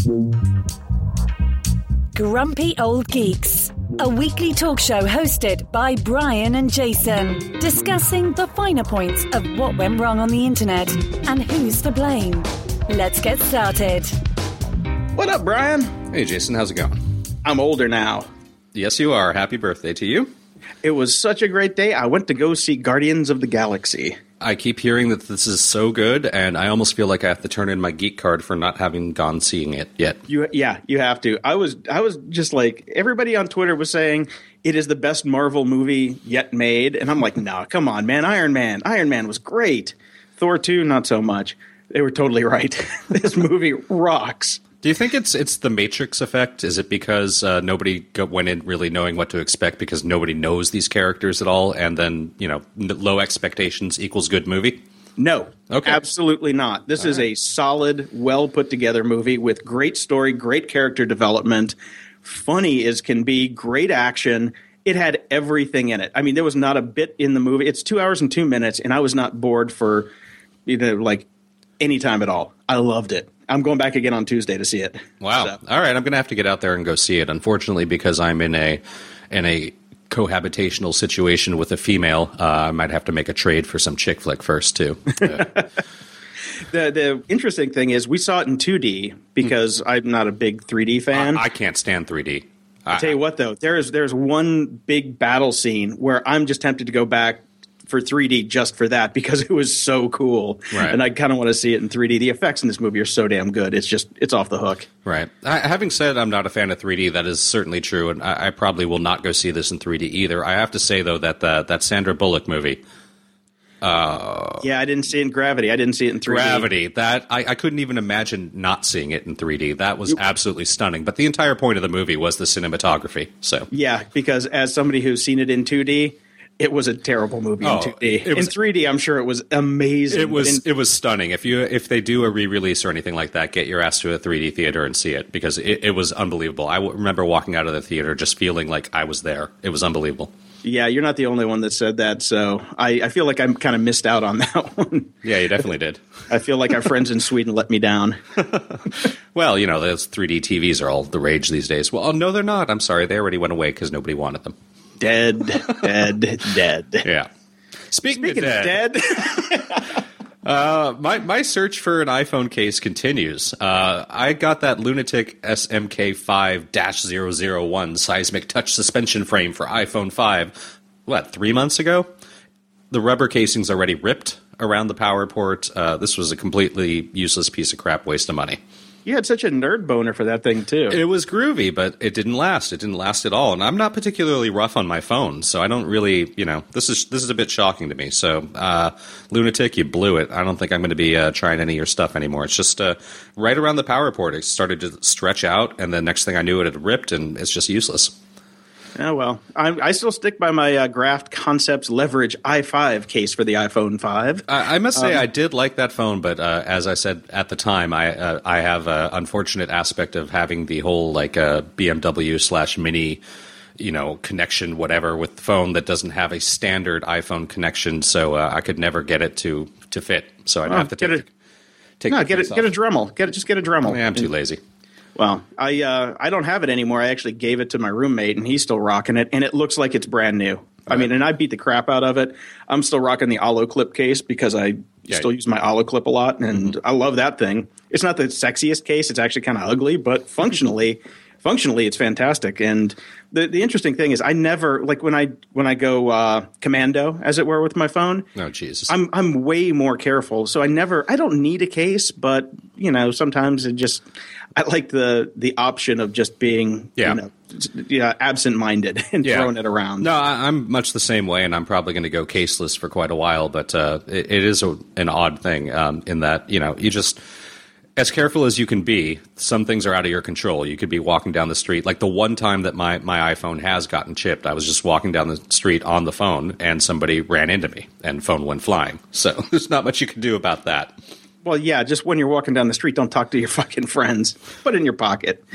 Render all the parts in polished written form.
Grumpy Old Geeks, a weekly talk show hosted by Brian and Jason, discussing the finer points of what went wrong on the internet and who's to blame. Let's get started. What up, Brian? Hey, Jason, how's it going? I'm older now. Yes, you are. Happy birthday to you. It was such a great day. I went to go see Guardians of the Galaxy. I keep hearing that this is so good, and I almost feel like I have to turn in my geek card for not having gone seeing it yet. You have to. I was just like, everybody on Twitter was saying it is the best Marvel movie yet made, and I'm like, no, come on, man. Iron Man was great. Thor 2, not so much. They were totally right. This movie rocks. Do you think it's the Matrix effect? Is it because nobody went in really knowing what to expect because nobody knows these characters at all, and then, low expectations equals good movie? No, okay. Absolutely not. This is a solid, well-put-together movie with great story, great character development, funny as can be, great action. It had everything in it. I mean, there was not a bit in the movie. It's 2 hours and 2 minutes, and I was not bored for, any time at all. I loved it. I'm going back again on Tuesday to see it. Wow. So. All right. I'm going to have to get out there and go see it. Unfortunately, because I'm in a cohabitational situation with a female, I might have to make a trade for some chick flick first, too. The interesting thing is we saw it in 2D because I'm not a big 3D fan. I can't stand 3D. I'll tell you what, though. There's one big battle scene where I'm just tempted to go back for 3D just for that because it was so cool. Right. And I kind of want to see it in 3D. The effects in this movie are so damn good. It's off the hook. Right. Having said I'm not a fan of 3D, that is certainly true, and I probably will not go see this in 3D either. I have to say, though, that Sandra Bullock movie... yeah, I didn't see it in Gravity. I didn't see it in 3D. Gravity. That I couldn't even imagine not seeing it in 3D. That was absolutely stunning. But the entire point of the movie was the cinematography. So yeah, because as somebody who's seen it in 2D... it was a terrible movie in 2D. In 3D, I'm sure it was amazing. It was stunning. If they do a re-release or anything like that, get your ass to a 3D theater and see it because it was unbelievable. I remember walking out of the theater just feeling like I was there. It was unbelievable. Yeah, you're not the only one that said that, so I feel like I'm kind of missed out on that one. Yeah, you definitely did. I feel like our friends in Sweden let me down. Well, those 3D TVs are all the rage these days. Well, no, they're not. I'm sorry. They already went away because nobody wanted them. Dead. Yeah. Speaking of dead. My search for an iPhone case continues. I got that lunatic SMK5-001 seismic touch suspension frame for iPhone 5, 3 months ago? The rubber casing's already ripped around the power port. This was a completely useless piece of crap, waste of money. You had such a nerd boner for that thing, too. It was groovy, but it didn't last. It didn't last at all. And I'm not particularly rough on my phone, so I don't really, this is a bit shocking to me. So, Lunatic, you blew it. I don't think I'm going to be trying any of your stuff anymore. It's just right around the power port. It started to stretch out, and the next thing I knew, it had ripped, and it's just useless. Oh, well, I still stick by my Graft Concepts Leverage i5 case for the iPhone 5. I must say I did like that phone, but as I said at the time, I have an unfortunate aspect of having the whole BMW/Mini, connection, whatever, with the phone that doesn't have a standard iPhone connection, so I could never get it to fit. So I'd have to get a Dremel. Just get a Dremel. I'm too lazy. Well, I don't have it anymore. I actually gave it to my roommate, and he's still rocking it, and it looks like it's brand new. I mean, and I beat the crap out of it. I'm still rocking the Olloclip case because I still use my Olloclip a lot, and I love that thing. It's not the sexiest case. It's actually kind of ugly, but functionally, it's fantastic. And the interesting thing is I never, when I go commando, as it were, with my phone. Oh, Jesus. I'm way more careful. So I don't need a case, but, sometimes I like the option of just being, absent-minded and throwing it around. No, I'm much the same way, and I'm probably going to go caseless for quite a while. But it is an odd thing in that, you just – as careful as you can be, some things are out of your control. You could be walking down the street. Like the one time that my iPhone has gotten chipped, I was just walking down the street on the phone, and somebody ran into me, and phone went flying. So there's not much you can do about that. Well, yeah, just when you're walking down the street, don't talk to your fucking friends. Put it in your pocket.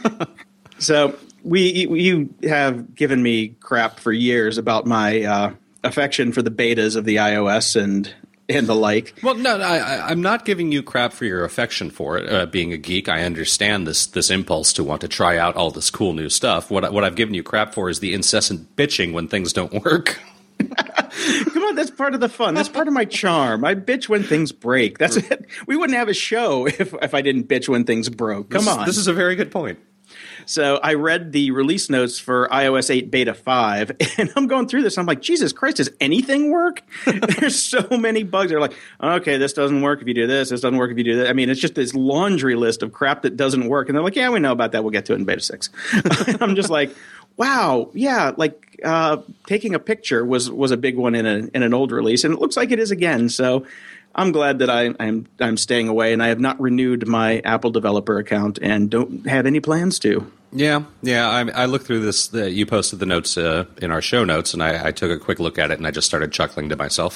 So you have given me crap for years about my affection for the betas of the iOS and and the like. Well, no, I'm not giving you crap for your affection for it. Being a geek, I understand this impulse to want to try out all this cool new stuff. What I've given you crap for is the incessant bitching when things don't work. Come on, that's part of the fun. That's part of my charm. I bitch when things break. That's it. We wouldn't have a show if I didn't bitch when things broke. Come on. This is a very good point. So I read the release notes for iOS 8 Beta 5, and I'm going through this. And I'm like, Jesus Christ, does anything work? There's so many bugs. They're like, okay, this doesn't work if you do this. This doesn't work if you do that. I mean, it's just this laundry list of crap that doesn't work. And they're like, yeah, we know about that. We'll get to it in Beta 6. I'm just like, wow, yeah, like taking a picture was a big one in an old release, and it looks like it is again. So I'm glad that I'm staying away, and I have not renewed my Apple developer account and don't have any plans to. Yeah. I looked through this. You posted the notes in our show notes, and I took a quick look at it, and I just started chuckling to myself.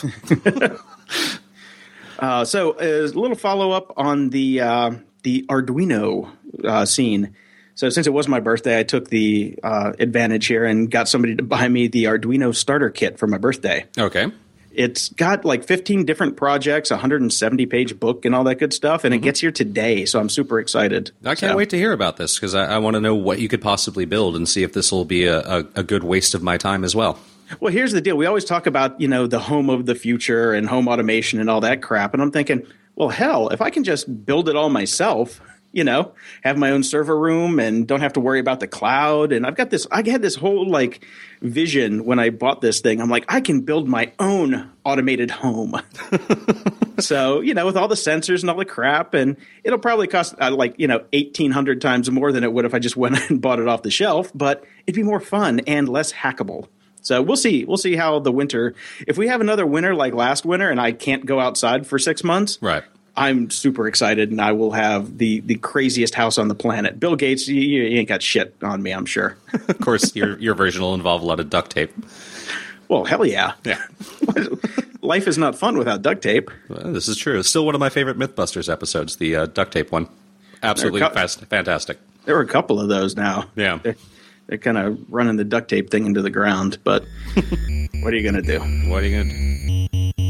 So a little follow up on the Arduino scene. So since it was my birthday, I took the advantage here and got somebody to buy me the Arduino starter kit for my birthday. Okay. It's got like 15 different projects, a 170-page book, and all that good stuff, and it gets here today, so I'm super excited. I can't wait to hear about this, because I want to know what you could possibly build and see if this will be a good waste of my time as well. Well, here's the deal. We always talk about, the home of the future and home automation and all that crap, and I'm thinking, well, hell, if I can just build it all myself, have my own server room and don't have to worry about the cloud. And I had this whole vision when I bought this thing. I'm like, I can build my own automated home. So, with all the sensors and all the crap, and it'll probably cost 1,800 times more than it would if I just went and bought it off the shelf, but it'd be more fun and less hackable. So we'll see. We'll see how the winter, if we have another winter like last winter and I can't go outside for 6 months. Right. I'm super excited, and I will have the craziest house on the planet. Bill Gates, you ain't got shit on me, I'm sure. Of course, your version will involve a lot of duct tape. Well, hell yeah. Yeah. Life is not fun without duct tape. Well, this is true. It's still one of my favorite Mythbusters episodes, the duct tape one. Absolutely fantastic. There were a couple of those now. Yeah. They're kind of running the duct tape thing into the ground, but what are you going to do? What are you going to do?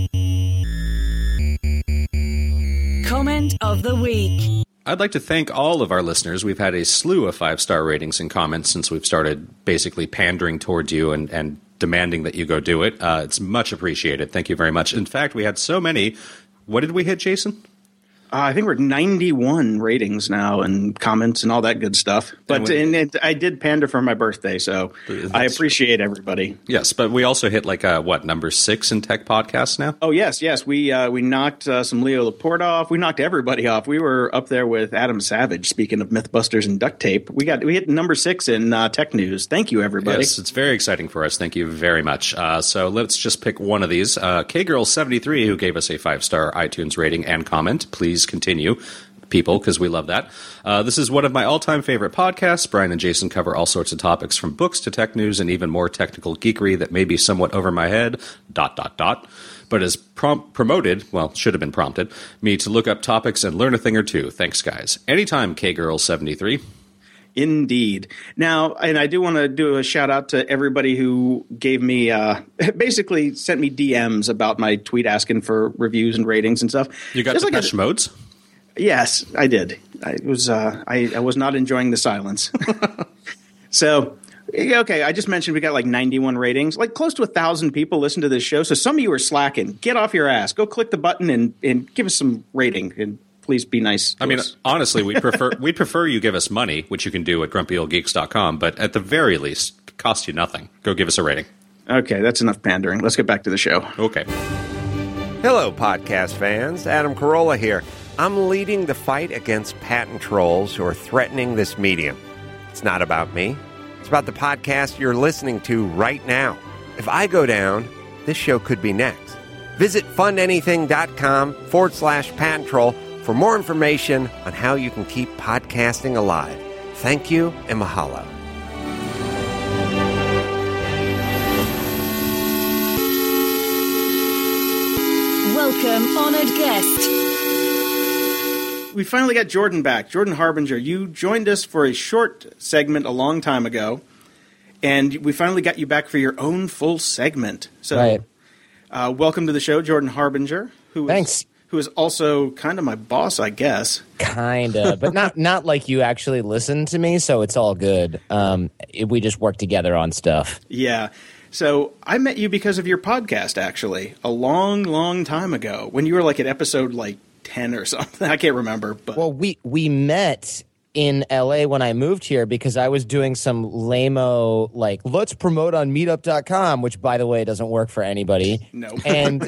Comment of the week. I'd like to thank all of our listeners. We've had a slew of 5-star ratings and comments since we've started basically pandering towards you and demanding that you go do it. It's much appreciated. Thank you very much. In fact, we had so many. What did we hit, Jason? I think we're at 91 ratings now and comments and all that good stuff. But I did pander for my birthday, so I appreciate everybody. Yes, but we also hit number 6 in tech podcasts now? Oh, yes. We knocked some Leo Laporte off. We knocked everybody off. We were up there with Adam Savage, speaking of Mythbusters and duct tape. We hit number 6 in tech news. Thank you, everybody. Yes, it's very exciting for us. Thank you very much. So let's just pick one of these. K-Girl73, who gave us a 5-star iTunes rating and comment. Please continue, people, because we love that. This is one of my all-time favorite podcasts. Brian and Jason cover all sorts of topics from books to tech news and even more technical geekery that may be somewhat over my head, ... but has should have been prompted, me to look up topics and learn a thing or two. Thanks, guys. Anytime, K-Girl73. Indeed. Now, and I do want to do a shout out to everybody who gave me, basically sent me DMs about my tweet asking for reviews and ratings and stuff. You got Depeche Modes? Yes, I did. I was not enjoying the silence. So, okay, I just mentioned we got 91 ratings. Close to 1,000 people listen to this show. So some of you are slacking. Get off your ass. Go click the button and give us some rating. And please be nice to us. Honestly, we'd prefer you give us money, which you can do at grumpyoldgeeks.com, but at the very least, it costs you nothing. Go give us a rating. Okay, that's enough pandering. Let's get back to the show. Okay. Hello, podcast fans. Adam Carolla here. I'm leading the fight against patent trolls who are threatening this medium. It's not about me. It's about the podcast you're listening to right now. If I go down, this show could be next. Visit fundanything.com/patent troll for more information on how you can keep podcasting alive. Thank you and mahalo. Welcome, honored guest. We finally got Jordan back. Jordan Harbinger, you joined us for a short segment a long time ago, and we finally got you back for your own full segment. So, right. Welcome to the show, Jordan Harbinger, Thanks. Who is also kind of my boss, I guess. Kinda, but not like you actually listen to me, so it's all good. We just work together on stuff. Yeah. So I met you because of your podcast, actually, a long, long time ago, when you were like at episode like 10 or something. I can't remember. But well, we met in LA when I moved here because I was doing some lame-o, like, let's promote on meetup.com, which, by the way, doesn't work for anybody. No. And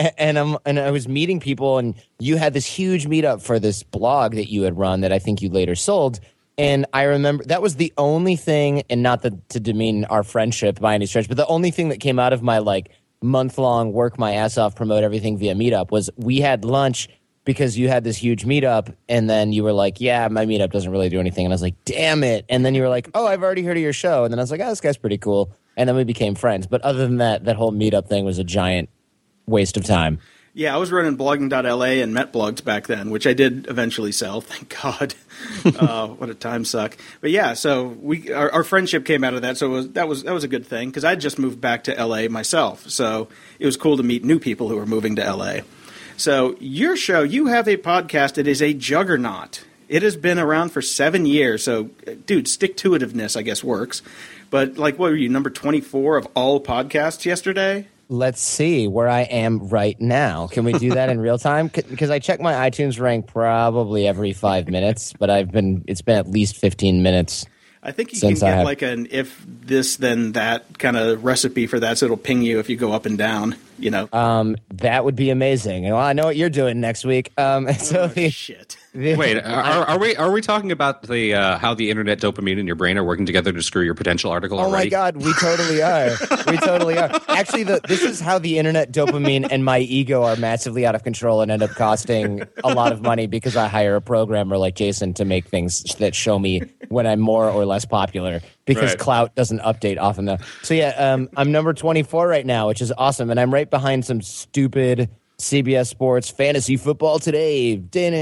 I was meeting people, and you had this huge meetup for this blog that you had run that I think you later sold. And I remember that was the only thing, and not to demean our friendship by any stretch, but the only thing that came out of my, like, month-long work my ass off, promote everything via Meetup was we had lunch because you had this huge meetup, and then you were like, yeah, my meetup doesn't really do anything. And I was like, damn it. And then you were like, oh, I've already heard of your show. And then I was like, oh, this guy's pretty cool. And then we became friends. But other than that, that whole meetup thing was a giant waste of time. Yeah, I was running blogging.la and MetBlogs back then, which I did eventually sell. Thank God. What a time suck. But yeah, so our friendship came out of that. So that was a good thing because I just moved back to LA myself. So it was cool to meet new people who were moving to LA. So your show, you have a podcast that is a juggernaut. It has been around for 7 years. So, dude, stick-to-itiveness, I guess, works. But, like, what were you, number 24 of all podcasts yesterday? Let's see where I am right now. Can we do that in real time? Because I check my iTunes rank probably every 5 minutes, but it's been at least 15 minutes. I think you can get like an if this then that kind of recipe for that, so it'll ping you if you go up and down. You know, that would be amazing. Well, I know what you're doing next week. Shit. Wait, are we talking about the how the internet dopamine and your brain are working together to screw your potential article? Oh already? My God, we totally are. We totally are. Actually, this is how the internet dopamine and my ego are massively out of control and end up costing a lot of money because I hire a programmer like Jason to make things that show me when I'm more or less popular because Clout doesn't update often enough. So yeah, I'm number 24 right now, which is awesome, and I'm right behind some stupid CBS Sports Fantasy Football Today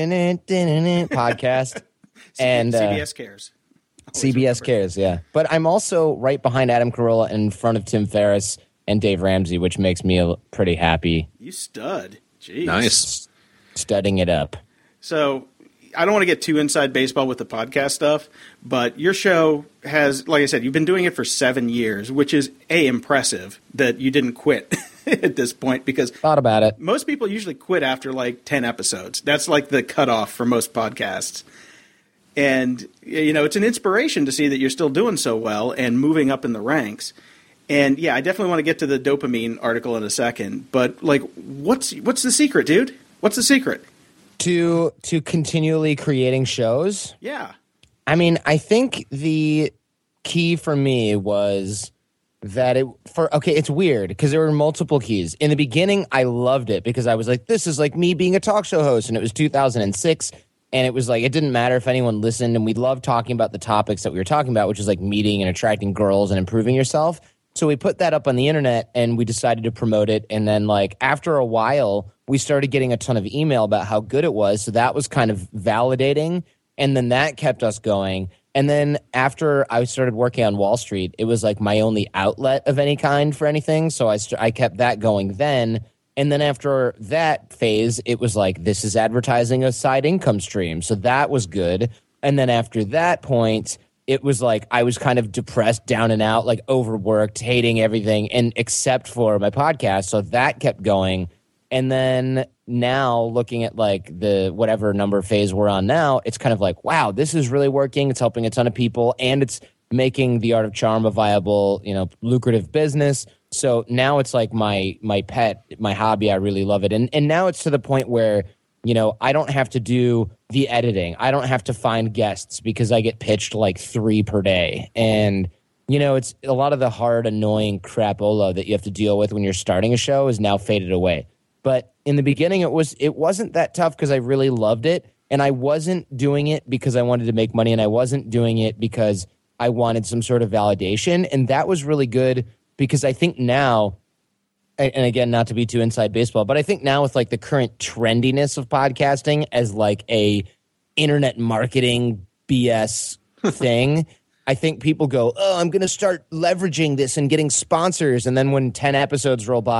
podcast. And CBS cares. CBS cares, yeah. But I'm also right behind Adam Carolla in front of Tim Ferriss and Dave Ramsey, which makes me pretty happy. You stud. Jeez. Nice. Studying it up. So I don't want to get too inside baseball with the podcast stuff, but your show has, like I said, you've been doing it for 7 years, which is impressive that you didn't quit at this point because thought about it. Most people usually quit after like 10 episodes. That's like the cutoff for most podcasts. And, you know, it's an inspiration to see that you're still doing so well and moving up in the ranks. And, yeah, I definitely want to get to the dopamine article in a second. But, like, what's the secret, dude? What's the secret? To continually creating shows? Yeah. I mean, I think the key for me was that it's weird because there were multiple keys. In the beginning, I loved it because I was like, this is like me being a talk show host. And it was 2006. And it was like, it didn't matter if anyone listened. And we loved talking about the topics that we were talking about, which is like meeting and attracting girls and improving yourself. So we put that up on the internet and we decided to promote it. And then like after a while, we started getting a ton of email about how good it was. So that was kind of validating. And then that kept us going. And then after I started working on Wall Street, it was like my only outlet of any kind for anything. So I kept that going then. And then after that phase, it was like, this is advertising a side income stream. So that was good. And then after that point, it was like I was kind of depressed, down and out, like overworked, hating everything, and except for my podcast. So that kept going. And then now looking at like the whatever number phase we're on now, it's kind of like, wow, this is really working. It's helping a ton of people. And it's making The Art of Charm a viable, lucrative business. So now it's like my pet, my hobby. I really love it. And now it's to the point where, I don't have to do the editing. I don't have to find guests because I get pitched like 3 per day. And, it's a lot of the hard, annoying crapola that you have to deal with when you're starting a show is now faded away. But in the beginning, it wasn't that tough because I really loved it. And I wasn't doing it because I wanted to make money. And I wasn't doing it because I wanted some sort of validation. And that was really good. Because I think now, and again, not to be too inside baseball, but I think now with like the current trendiness of podcasting as like a internet marketing BS thing, I think people go, oh, I'm going to start leveraging this and getting sponsors. And then when 10 episodes roll by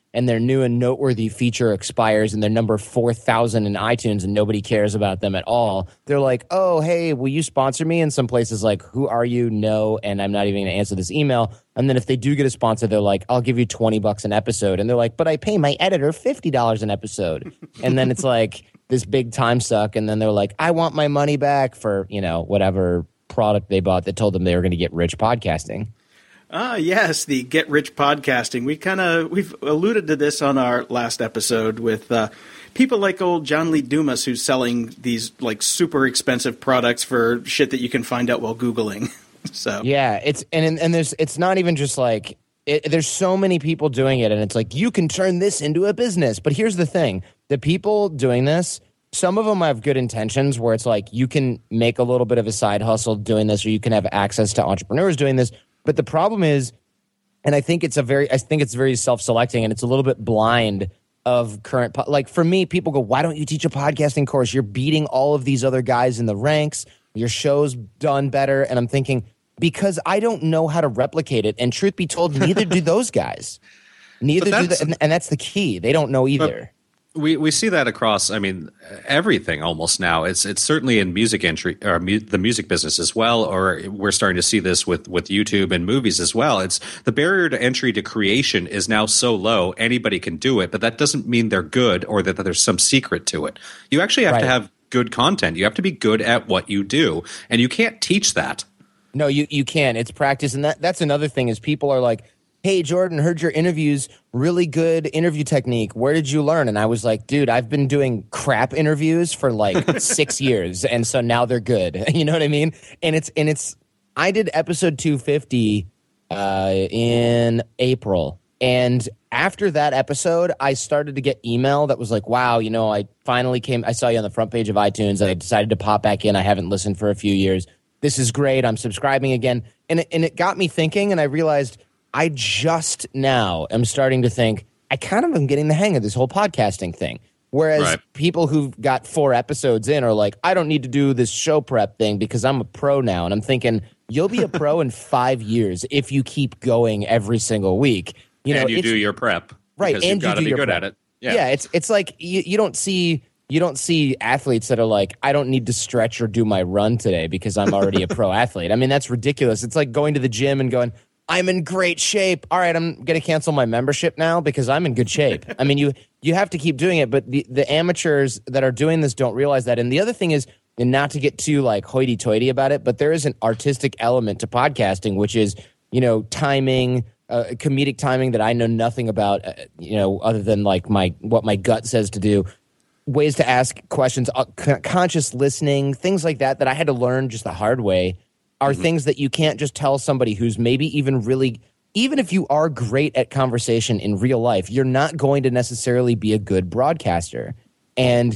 and their new and noteworthy feature expires and they're number 4,000 in iTunes and nobody cares about them at all, they're like, oh, hey, will you sponsor me? And some places like, who are you? No, and I'm not even going to answer this email. And then if they do get a sponsor, they're like, I'll give you $20 an episode. And they're like, but I pay my editor $50 an episode. And then it's like this big time suck. And then they're like, I want my money back for, whatever product they bought that told them they were going to get rich podcasting. Yes, the Get Rich Podcasting. We've alluded to this on our last episode with people like old John Lee Dumas, who's selling these like super expensive products for shit that you can find out while Googling. So yeah, it's not even just like there's so many people doing it, and it's like you can turn this into a business. But here's the thing: the people doing this, some of them have good intentions, where it's like you can make a little bit of a side hustle doing this, or you can have access to entrepreneurs doing this. But the problem is, and I think it's very self-selecting, and it's a little bit blind of current. Like for me, people go, "Why don't you teach a podcasting course? You're beating all of these other guys in the ranks. Your show's done better." And I'm thinking, because I don't know how to replicate it. And truth be told, neither do those guys. Neither do they, and that's the key. They don't know either. We see that across, everything almost now. It's certainly in music entry or the music business as well, or we're starting to see this with YouTube and movies as well. It's the barrier to entry to creation is now so low, anybody can do it, but that doesn't mean they're good or that there's some secret to it. You actually have to have good content. You have to be good at what you do, and you can't teach that. No, you can't. It's practice, and that's another thing is people are like, hey, Jordan, heard your interviews, really good interview technique. Where did you learn? And I was like, dude, I've been doing crap interviews for like 6 years. And so now they're good. You know what I mean? And I did episode 250 in April. And after that episode, I started to get email that was like, wow, I finally I saw you on the front page of iTunes. I decided to pop back in. I haven't listened for a few years. This is great. I'm subscribing again. And it got me thinking, and I realized I just now am starting to think I kind of am getting the hang of this whole podcasting thing. Whereas people who've got 4 episodes in are like, I don't need to do this show prep thing because I'm a pro now. And I'm thinking, you'll be a pro in 5 years if you keep going every single week. And you do your prep. Right. And you've got to be good at it. Yeah, it's like you don't see athletes that are like, I don't need to stretch or do my run today because I'm already a pro athlete. I mean, that's ridiculous. It's like going to the gym and going, I'm in great shape. All right, I'm going to cancel my membership now because I'm in good shape. I mean, you have to keep doing it, but the amateurs that are doing this don't realize that. And the other thing is, and not to get too like hoity-toity about it, but there is an artistic element to podcasting, which is, timing, comedic timing that I know nothing about, other than like what my gut says to do. Ways to ask questions, conscious listening, things like that I had to learn just the hard way. Are things that you can't just tell somebody who's maybe even if you are great at conversation in real life, you're not going to necessarily be a good broadcaster. And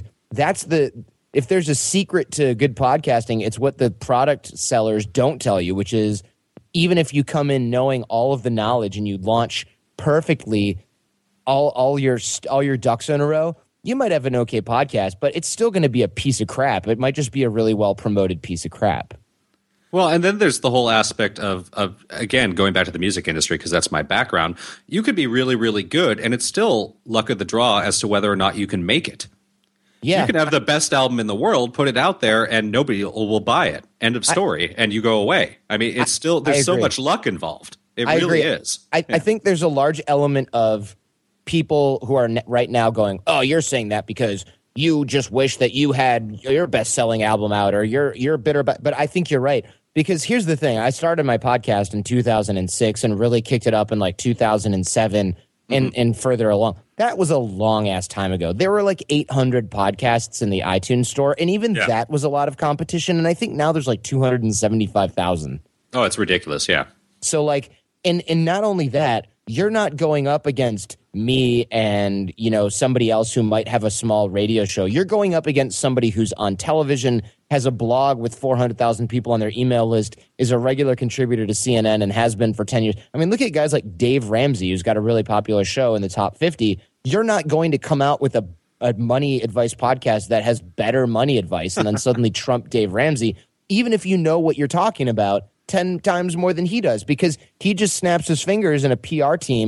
if there's a secret to good podcasting, it's what the product sellers don't tell you, which is even if you come in knowing all of the knowledge and you launch perfectly all your ducks in a row, you might have an okay podcast, but it's still going to be a piece of crap. It might just be a really well promoted piece of crap. Well, and then there's the whole aspect of again, going back to the music industry, because that's my background. You could be really, really good, and it's still luck of the draw as to whether or not you can make it. Yeah. You can have the best album in the world, put it out there, and nobody will buy it. End of story. And you go away. I mean, it's still, there's so much luck involved. It really is. I think there's a large element of people who are right now going, oh, you're saying that because you just wish that you had your best-selling album out, or you're bitter. But I think you're right. Because here's the thing. I started my podcast in 2006 and really kicked it up in like 2007 and further along. That was a long-ass time ago. There were like 800 podcasts in the iTunes store, and even that was a lot of competition. And I think now there's like 275,000. Oh, it's ridiculous, yeah. So like, and not only that, you're not going up against me and, somebody else who might have a small radio show. You're going up against somebody who's on television, has a blog with 400,000 people on their email list, is a regular contributor to CNN and has been for 10 years. I mean, look at guys like Dave Ramsey, who's got a really popular show in the top 50. You're not going to come out with a money advice podcast that has better money advice and then suddenly trump Dave Ramsey, even if you know what you're talking about 10 times more than he does, because he just snaps his fingers and a PR team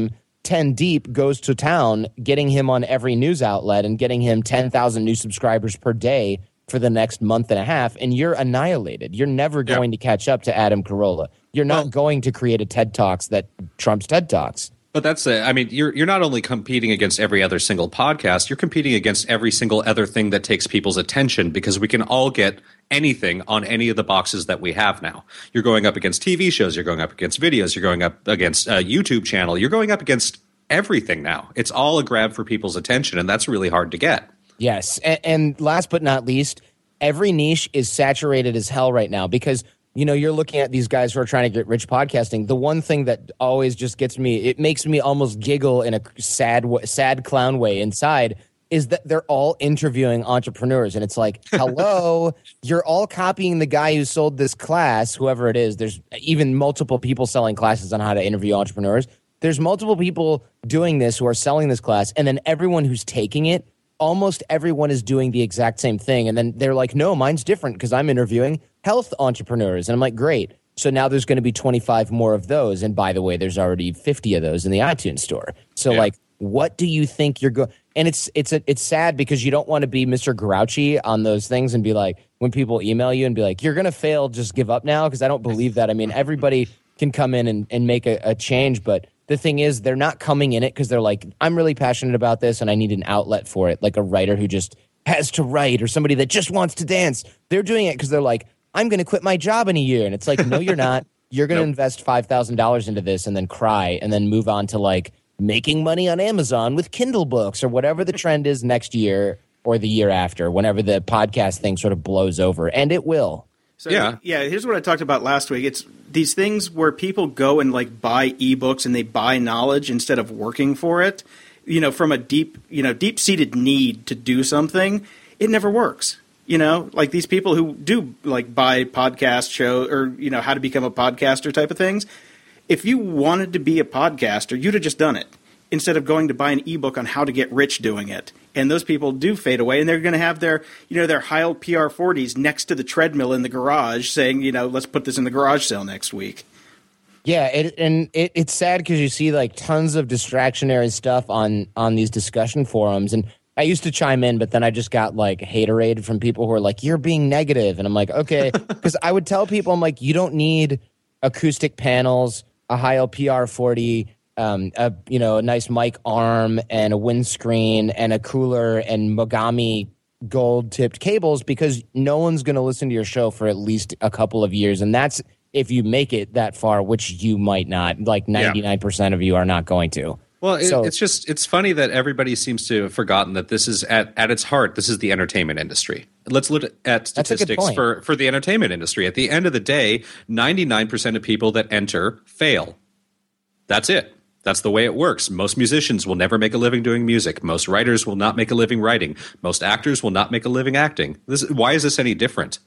10 Deep goes to town, getting him on every news outlet and getting him 10,000 new subscribers per day for the next month and a half, and you're annihilated. You're never going to catch up to Adam Carolla. You're not going to create a TED Talks that trumps TED Talks. But that's it. I mean, you're not only competing against every other single podcast, you're competing against every single other thing that takes people's attention, because we can all get anything on any of the boxes that we have now. You're going up against TV shows, you're going up against videos, you're going up against a YouTube channel, you're going up against everything now. It's all a grab for people's attention, and that's really hard to get. Yes. And last but not least, every niche is saturated as hell right now, because you're looking at these guys who are trying to get rich podcasting. The one thing that always just gets me, it makes me almost giggle in a sad clown way inside, is that they're all interviewing entrepreneurs. And it's like, hello, you're all copying the guy who sold this class, whoever it is. There's even multiple people selling classes on how to interview entrepreneurs. There's multiple people doing this who are selling this class. And then everyone who's taking it, almost everyone is doing the exact same thing. And then they're like, no, mine's different because I'm interviewing health entrepreneurs. And I'm like, great. So now there's going to be 25 more of those. And by the way, there's already 50 of those in the iTunes store. So like, what do you think you're going? And it's sad because you don't want to be Mr. Grouchy on those things and be like, when people email you and be like, you're going to fail, just give up now. Because I don't believe that. I mean, everybody can come in and make a change, but the thing is, they're not coming in it because they're like, I'm really passionate about this and I need an outlet for it, like a writer who just has to write or somebody that just wants to dance. They're doing it because they're like, I'm going to quit my job in a year. And it's like, no, you're not. You're going to invest $5,000 into this and then cry and then move on to like making money on Amazon with Kindle books or whatever the trend is next year or the year after, whenever the podcast thing sort of blows over. And it will. So, here's what I talked about last week. It's these things where people go and like buy ebooks and they buy knowledge instead of working for it, from a deep-seated need to do something. It never works. Like these people who do like buy podcast show or, how to become a podcaster type of things. If you wanted to be a podcaster, you'd have just done it instead of going to buy an ebook on how to get rich doing it. And those people do fade away, and they're going to have their Heil PR40s next to the treadmill in the garage saying, let's put this in the garage sale next week. Yeah, it's sad because you see like tons of distractionary stuff on these discussion forums. And I used to chime in, but then I just got like haterade from people who are like, you're being negative. And I'm like, okay, because I would tell people, I'm like, you don't need acoustic panels, a Heil PR40, a nice mic arm and a windscreen and a cooler and Mogami gold tipped cables, because no one's going to listen to your show for at least a couple of years. And that's if you make it that far, which you might not. Like 99% of you are not going to. Well, it's funny that everybody seems to have forgotten that this is at its heart, this is the entertainment industry. Let's look at statistics for the entertainment industry. At the end of the day, 99% of people that enter fail. That's it. That's the way it works. Most musicians will never make a living doing music. Most writers will not make a living writing. Most actors will not make a living acting. Why is this any different?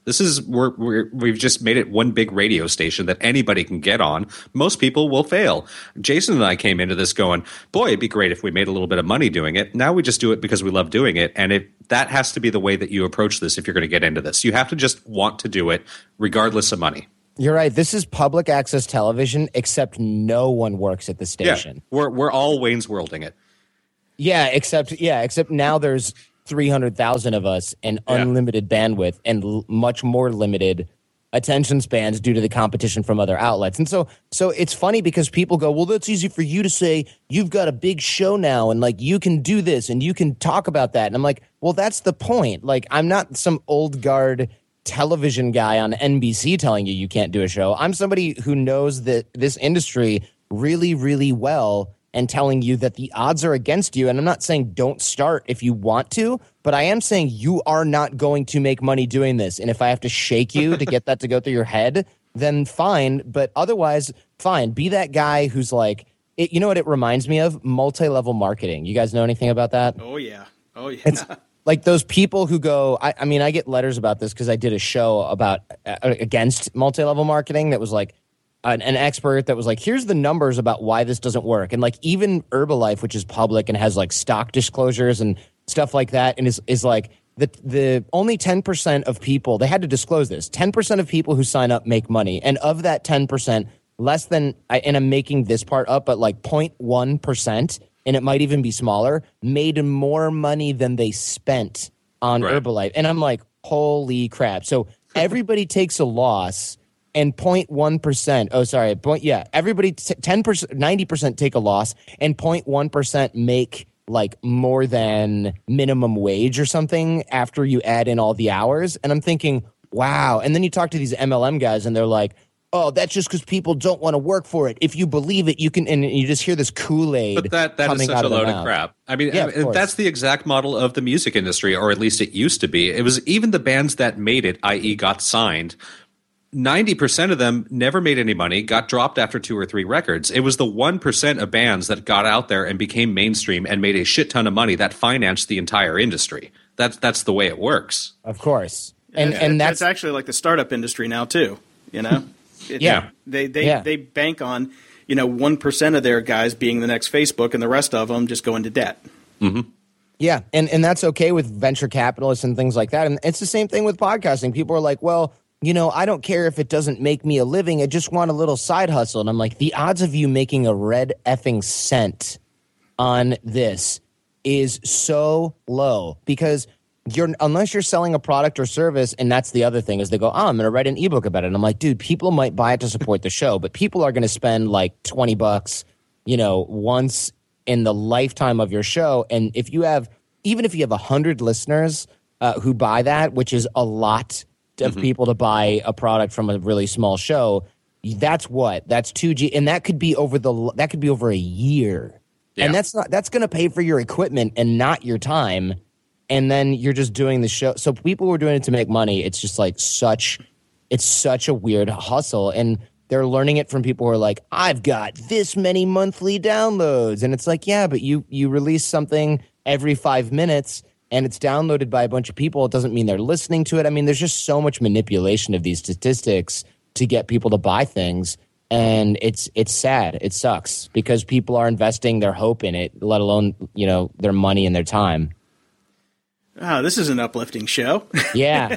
We've just made it one big radio station that anybody can get on. Most people will fail. Jason and I came into this going, boy, it'd be great if we made a little bit of money doing it. Now we just do it because we love doing it. And that has to be the way that you approach this if you're going to get into this. You have to just want to do it regardless of money. You're right. This is public access television, except no one works at the station. Yeah, we're all Wayne's Worlding it. Except now there's 300,000 of us and unlimited bandwidth and much more limited attention spans due to the competition from other outlets. And so it's funny because people go, well, that's easy for you to say. You've got a big show now and like you can do this and you can talk about that. And I'm like, well, that's the point. Like, I'm not some old guard television guy on NBC telling you can't do a show. I'm somebody who knows that this industry really, really well and telling you that the odds are against you. And I'm not saying don't start if you want to, but I am saying you are not going to make money doing this. And if I have to shake you to get that to go through your head, then fine. But otherwise, fine. Be that guy who's like, you know what it reminds me of? Multi-level marketing. You guys know anything about that? Oh, yeah. It's like those people who go, I mean, I get letters about this because I did a show about against multi-level marketing that was like an expert that was like, here's the numbers about why this doesn't work. And like even Herbalife, which is public and has like stock disclosures and stuff like that, and is like the only 10% of people, they had to disclose this, 10% of people who sign up make money. And of that 10%, less than, and I'm making this part up, but like 0.1%, and it might even be smaller, made more money than they spent on Herbalife. And I'm like, holy crap. So everybody takes a loss, and 0.1%, everybody 10%, 90% take a loss, and 0.1% make like more than minimum wage or something after you add in all the hours. And I'm thinking, wow. And then you talk to these MLM guys and they're like, oh, that's just because people don't want to work for it. If you believe it, you can. And you just hear this Kool-Aid. But that is such a load of crap. I mean, that's the exact model of the music industry, or at least it used to be. It was even the bands that made it, i.e. got signed, 90% of them never made any money, got dropped after 2 or 3 records. It was the 1% of bands that got out there and became mainstream and made a shit ton of money that financed the entire industry. That's the way it works. Of course. And that's actually like the startup industry now too, you know? They bank on, 1% of their guys being the next Facebook and the rest of them just go into debt. Mm-hmm. Yeah, and that's okay with venture capitalists and things like that. And it's the same thing with podcasting. People are like, well, I don't care if it doesn't make me a living. I just want a little side hustle. And I'm like, the odds of you making a red effing cent on this is so low, because unless you're selling a product or service, and that's the other thing is they go, I'm going to write an ebook about it. And I'm like, dude, people might buy it to support the show, but people are going to spend like $20, once in the lifetime of your show. And even if you have 100 listeners who buy that, which is a lot of people to buy a product from a really small show, that's 2G, and that could be over a year. Yeah. And that's going to pay for your equipment and not your time. And then you're just doing the show. So people were doing it to make money. It's just like it's such a weird hustle. And they're learning it from people who are like, I've got this many monthly downloads. And it's like, yeah, but you release something every 5 minutes and it's downloaded by a bunch of people. It doesn't mean they're listening to it. I mean, there's just so much manipulation of these statistics to get people to buy things. And it's sad. It sucks because people are investing their hope in it, let alone, their money and their time. Oh, this is an uplifting show. Yeah.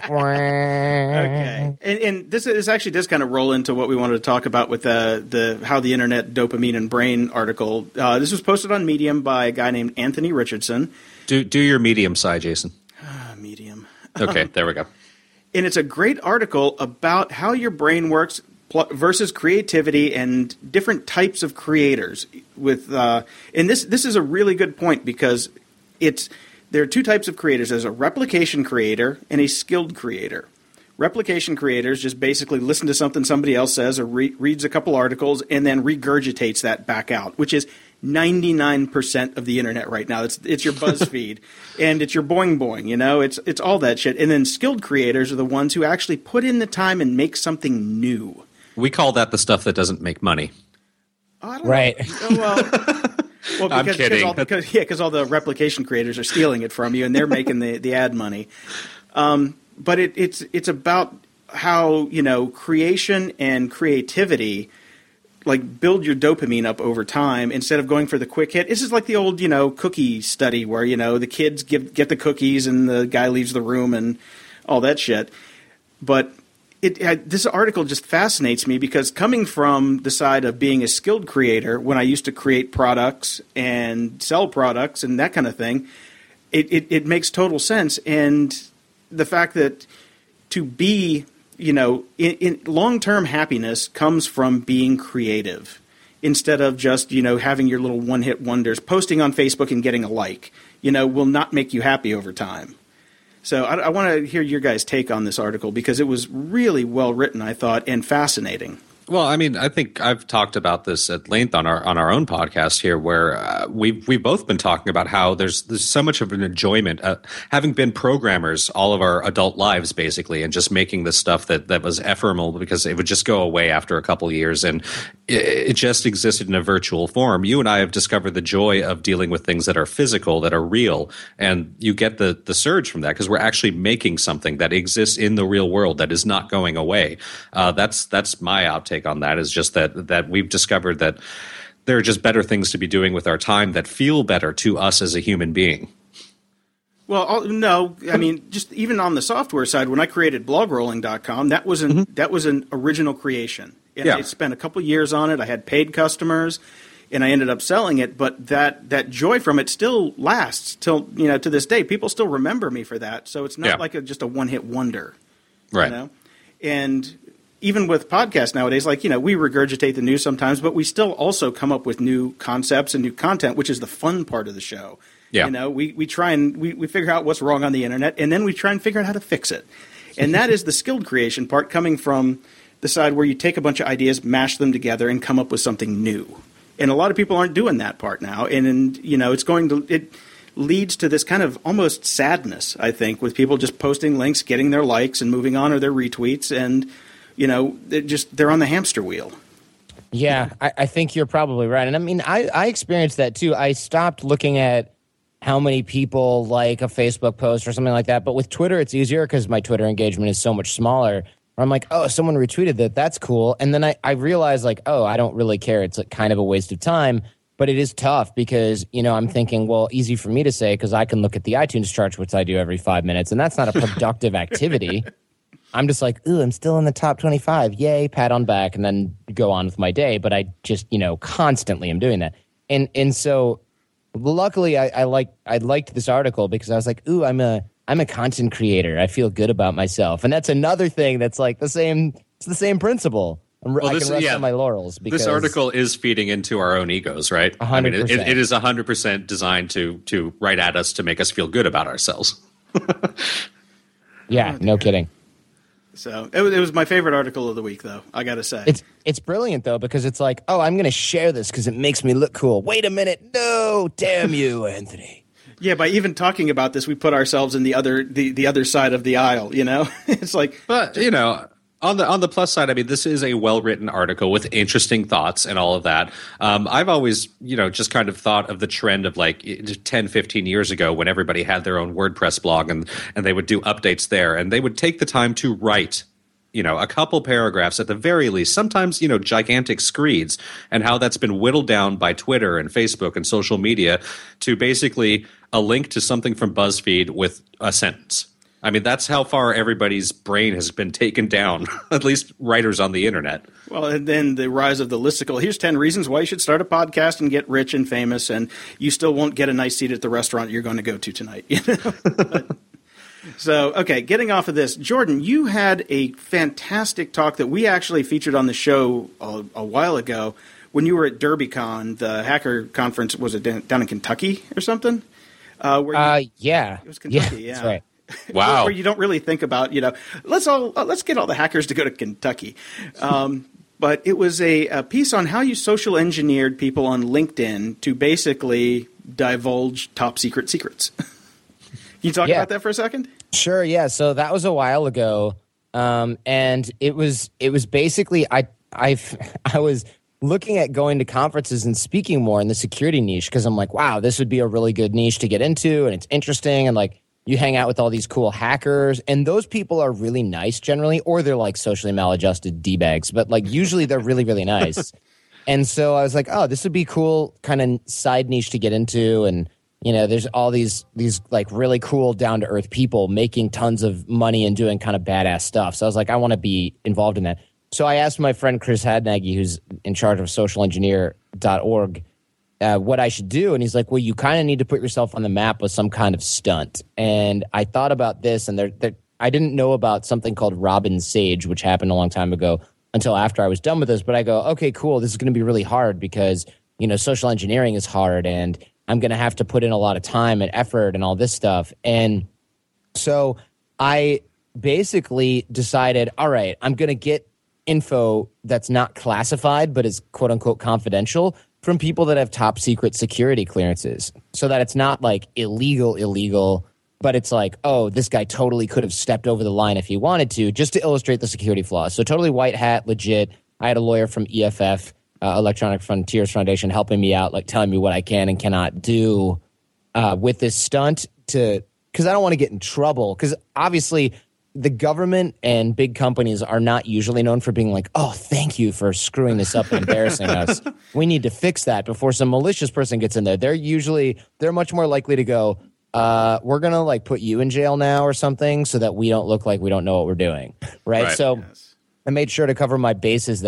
Okay. And this actually does kind of roll into what we wanted to talk about with the How the Internet, Dopamine, and Brain article. This was posted on Medium by a guy named Anthony Richardson. Do your Medium side, Jason. Medium. Okay, there we go. And it's a great article about how your brain works versus creativity and different types of creators. And this is a really good point because there are 2 types of creators. There's a replication creator and a skilled creator. Replication creators just basically listen to something somebody else says or reads a couple articles and then regurgitates that back out, which is 99% of the internet right now. It's your BuzzFeed and it's your Boing Boing, it's all that shit. And then skilled creators are the ones who actually put in the time and make something new. We call that the stuff that doesn't make money. I don't right. know. Well, I'm kidding. Because all the replication creators are stealing it from you and they're making the ad money. But it's about how, creation and creativity like build your dopamine up over time instead of going for the quick hit. This is like the old, cookie study where, the kids get the cookies and the guy leaves the room and all that shit. But this article just fascinates me because coming from the side of being a skilled creator, when I used to create products and sell products and that kind of thing, it makes total sense. And the fact that to be, in long-term happiness comes from being creative instead of just, having your little one-hit wonders. Posting on Facebook and getting a like, will not make you happy over time. So I want to hear your guys' take on this article because it was really well written, I thought, and fascinating. Well, I mean, I think I've talked about this at length on our own podcast here, where we've both been talking about how there's so much of an enjoyment having been programmers all of our adult lives, basically, and just making this stuff that was ephemeral because it would just go away after a couple of years, and it just existed in a virtual form. You and I have discovered the joy of dealing with things that are physical, that are real, and you get the surge from that because we're actually making something that exists in the real world that is not going away. That's my outtake on that, is just that we've discovered that there are just better things to be doing with our time that feel better to us as a human being. Well, no, I mean, just even on the software side, when I created blogrolling.com, that was an original creation. And I spent a couple years on it. I had paid customers, and I ended up selling it. But that joy from it still lasts till, to this day. People still remember me for that. So it's not like just a one-hit wonder. Right. And even with podcasts nowadays, we regurgitate the news sometimes, but we still also come up with new concepts and new content, which is the fun part of the show. Yeah. We try and we figure out what's wrong on the internet, and then we try and figure out how to fix it. And that is the skilled creation part, coming from the side where you take a bunch of ideas, mash them together, and come up with something new. And a lot of people aren't doing that part now. And it leads to this kind of almost sadness, I think, with people just posting links, getting their likes, and moving on, or their retweets, and they're on the hamster wheel. Yeah, I think you're probably right. And I mean, I experienced that too. I stopped looking at how many people like a Facebook post or something like that. But with Twitter, it's easier because my Twitter engagement is so much smaller. I'm like, oh, someone retweeted that. That's cool. And then I realized, I don't really care. It's kind of a waste of time. But it is tough because, I'm thinking, well, easy for me to say because I can look at the iTunes charts, which I do every 5 minutes. And that's not a productive activity. I'm just like, ooh, I'm still in the top 25. Yay, pat on back, and then go on with my day. But I just, constantly am doing that. And so luckily I liked this article because I was like, ooh, I'm a content creator. I feel good about myself. And that's another thing that's like it's the same principle. I can rest on my laurels. Because this article is feeding into our own egos, right? 100%. I mean, it is 100% designed to write at us to make us feel good about ourselves. Yeah, no kidding. So it was my favorite article of the week, though, I got to say. It's brilliant, though, because it's like, oh, I'm going to share this because it makes me look cool. Wait a minute. No, damn you, Anthony. Yeah, by even talking about this, we put ourselves in the other side of the aisle, It's like... But, on the plus side, I mean, this is a well-written article with interesting thoughts and all of that. I've always, just kind of thought of the trend of 10, 15 years ago when everybody had their own WordPress blog and they would do updates there. And they would take the time to write, a couple paragraphs at the very least, sometimes, gigantic screeds, and how that's been whittled down by Twitter and Facebook and social media to basically a link to something from BuzzFeed with a sentence. I mean, that's how far everybody's brain has been taken down, at least writers on the internet. Well, and then the rise of the listicle. Here's 10 reasons why you should start a podcast and get rich and famous, and you still won't get a nice seat at the restaurant you're going to go to tonight. So, okay, getting off of this. Jordan, you had a fantastic talk that we actually featured on the show a while ago when you were at DerbyCon, the hacker conference. Was it down in Kentucky or something? Yeah. It was Kentucky, yeah. That's right. Wow. Where you don't really think about, let's get all the hackers to go to Kentucky. But it was a piece on how you social engineered people on LinkedIn to basically divulge top secret secrets. Can you talk about that for a second? Sure. Yeah. So that was a while ago. And it was basically, I was looking at going to conferences and speaking more in the security niche because I'm like, wow, this would be a really good niche to get into. And it's interesting. And you hang out with all these cool hackers, and those people are really nice generally, or they're socially maladjusted D-bags, but usually they're really, really nice. And so I was like, oh, this would be cool kind of side niche to get into. And, there's all these really cool down-to-earth people making tons of money and doing kind of badass stuff. So I was like, I want to be involved in that. So I asked my friend Chris Hadnagy, who's in charge of socialengineer.org, what I should do. And he's like, well, you kind of need to put yourself on the map with some kind of stunt. And I thought about this, and I didn't know about something called Robin Sage, which happened a long time ago until after I was done with this. But I go, okay, cool. This is going to be really hard because, social engineering is hard, and I'm going to have to put in a lot of time and effort and all this stuff. And so I basically decided, all right, I'm going to get info that's not classified, but is quote unquote confidential from people that have top secret security clearances, so that it's not illegal, but it's oh, this guy totally could have stepped over the line if he wanted to, just to illustrate the security flaws. So totally white hat, legit. I had a lawyer from EFF, Electronic Frontiers Foundation, helping me out, telling me what I can and cannot do with this stunt because I don't want to get in trouble. Because obviously the government and big companies are not usually known for being oh, thank you for screwing this up and embarrassing us. We need to fix that before some malicious person gets in there. They're much more likely to go, we're going to put you in jail now or something so that we don't look like we don't know what we're doing. Right. So I made sure to cover my bases there.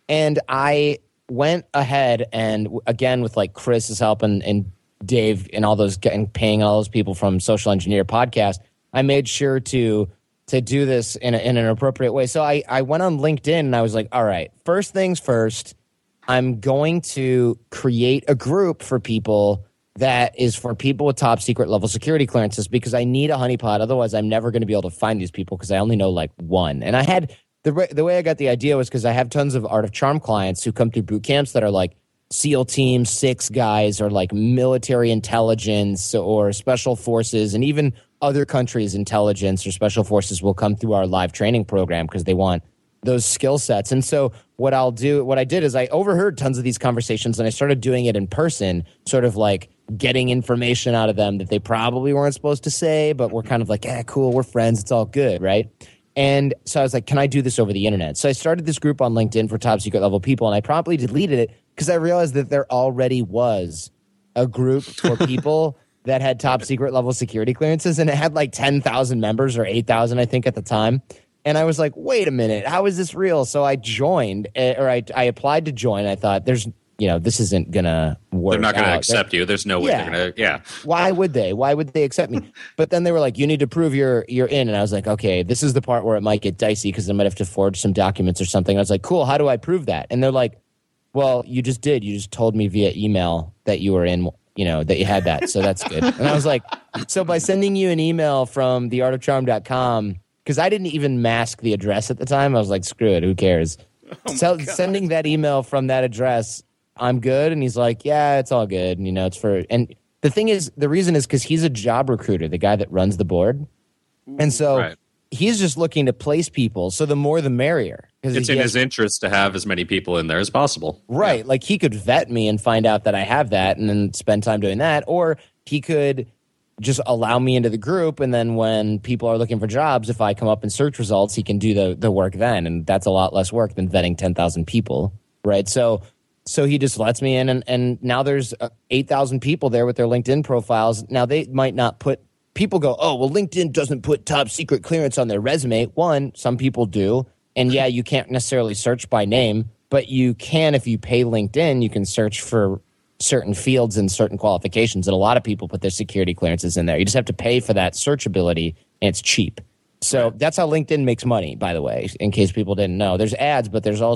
And I went ahead and, again, with like Chris's help and Dave and all those, and paying all those people from Social Engineer Podcast, I made sure to do this in an appropriate way. So I went on LinkedIn and I was like, all right, first things first, I'm going to create a group for people that is for people with top secret level security clearances, because I need a honeypot. Otherwise, I'm never going to be able to find these people because I only know like one. And I had the way I got the idea was because I have tons of Art of Charm clients who come through boot camps that are like SEAL Team 6 guys, or like military intelligence or special forces, and even other countries' intelligence or special forces will come through our live training program because they want those skill sets. And so what I did is I overheard tons of these conversations and I started doing it in person, sort of like getting information out of them that they probably weren't supposed to say, but we're kind of like, cool, we're friends, it's all good, right? And so I was like, can I do this over the internet? So I started this group on LinkedIn for top secret level people, and I promptly deleted it because I realized that there already was a group for people that had top secret level security clearances, and it had like 10,000 members or 8,000, I think, at the time. And I was like, wait a minute, how is this real? So I joined, or I applied to join. I thought, this isn't going to work. They're not going to accept you. There's no way they're going to, Why would they? Why would they accept me? But then they were like, you need to prove you're in. And I was like, okay, this is the part where it might get dicey because I might have to forge some documents or something. I was like, cool, how do I prove that? And they're like, well, you just did. You just told me via email that you were in, that you had that. So that's good. And I was like, so by sending you an email from theartofcharm.com, because I didn't even mask the address at the time. I was like, screw it, who cares? Sending that email from that address, I'm good. And he's like, yeah, it's all good. And, it's for, and the thing is, the reason is because he's a job recruiter, the guy that runs the board. And so he's just looking to place people. So the more the merrier. It's in his interest to have as many people in there as possible. Right. Yeah. Like he could vet me and find out that I have that and then spend time doing that. Or he could just allow me into the group, and then when people are looking for jobs, if I come up in search results, he can do the work then, and that's a lot less work than vetting 10,000 people, right? So he just lets me in, and now there's 8,000 people there with their LinkedIn profiles. Now they might not put – people go, oh, well, LinkedIn doesn't put top secret clearance on their resume. One, some people do, and yeah, you can't necessarily search by name, but you can, if you pay LinkedIn, you can search for certain fields and certain qualifications, and a lot of people put their security clearances in there. You just have to pay for that searchability, and it's cheap. So that's how LinkedIn makes money, by the way, in case people didn't know. There's ads, but there's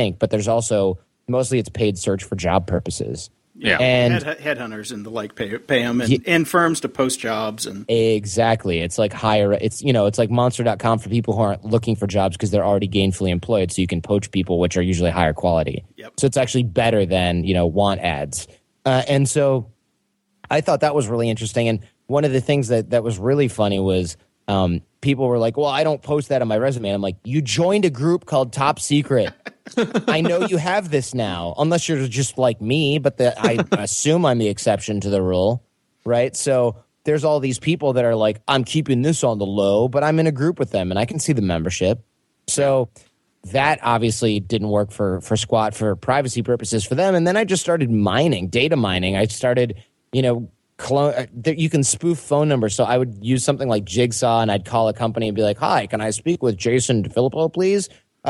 also mostly it's paid search for job purposes. Yeah, and headhunters and the like pay them, and firms to post jobs. And exactly, it's like it's like Monster.com for people who aren't looking for jobs because they're already gainfully employed, so you can poach people, which are usually higher quality. Yep. So it's actually better than want ads. And so I thought that was really interesting. And one of the things that was really funny was people were like, well, I don't post that on my resume. And I'm like, you joined a group called Top Secret. I know you have this now, unless you're just like me, but I assume I'm the exception to the rule, right? So there's all these people that are like, I'm keeping this on the low, but I'm in a group with them and I can see the membership. So that obviously didn't work for squat for privacy purposes for them. And then I just started data mining. I started, you can spoof phone numbers. So I would use something like Jigsaw, and I'd call a company and be like, hi, can I speak with Jason DeFilippo, please?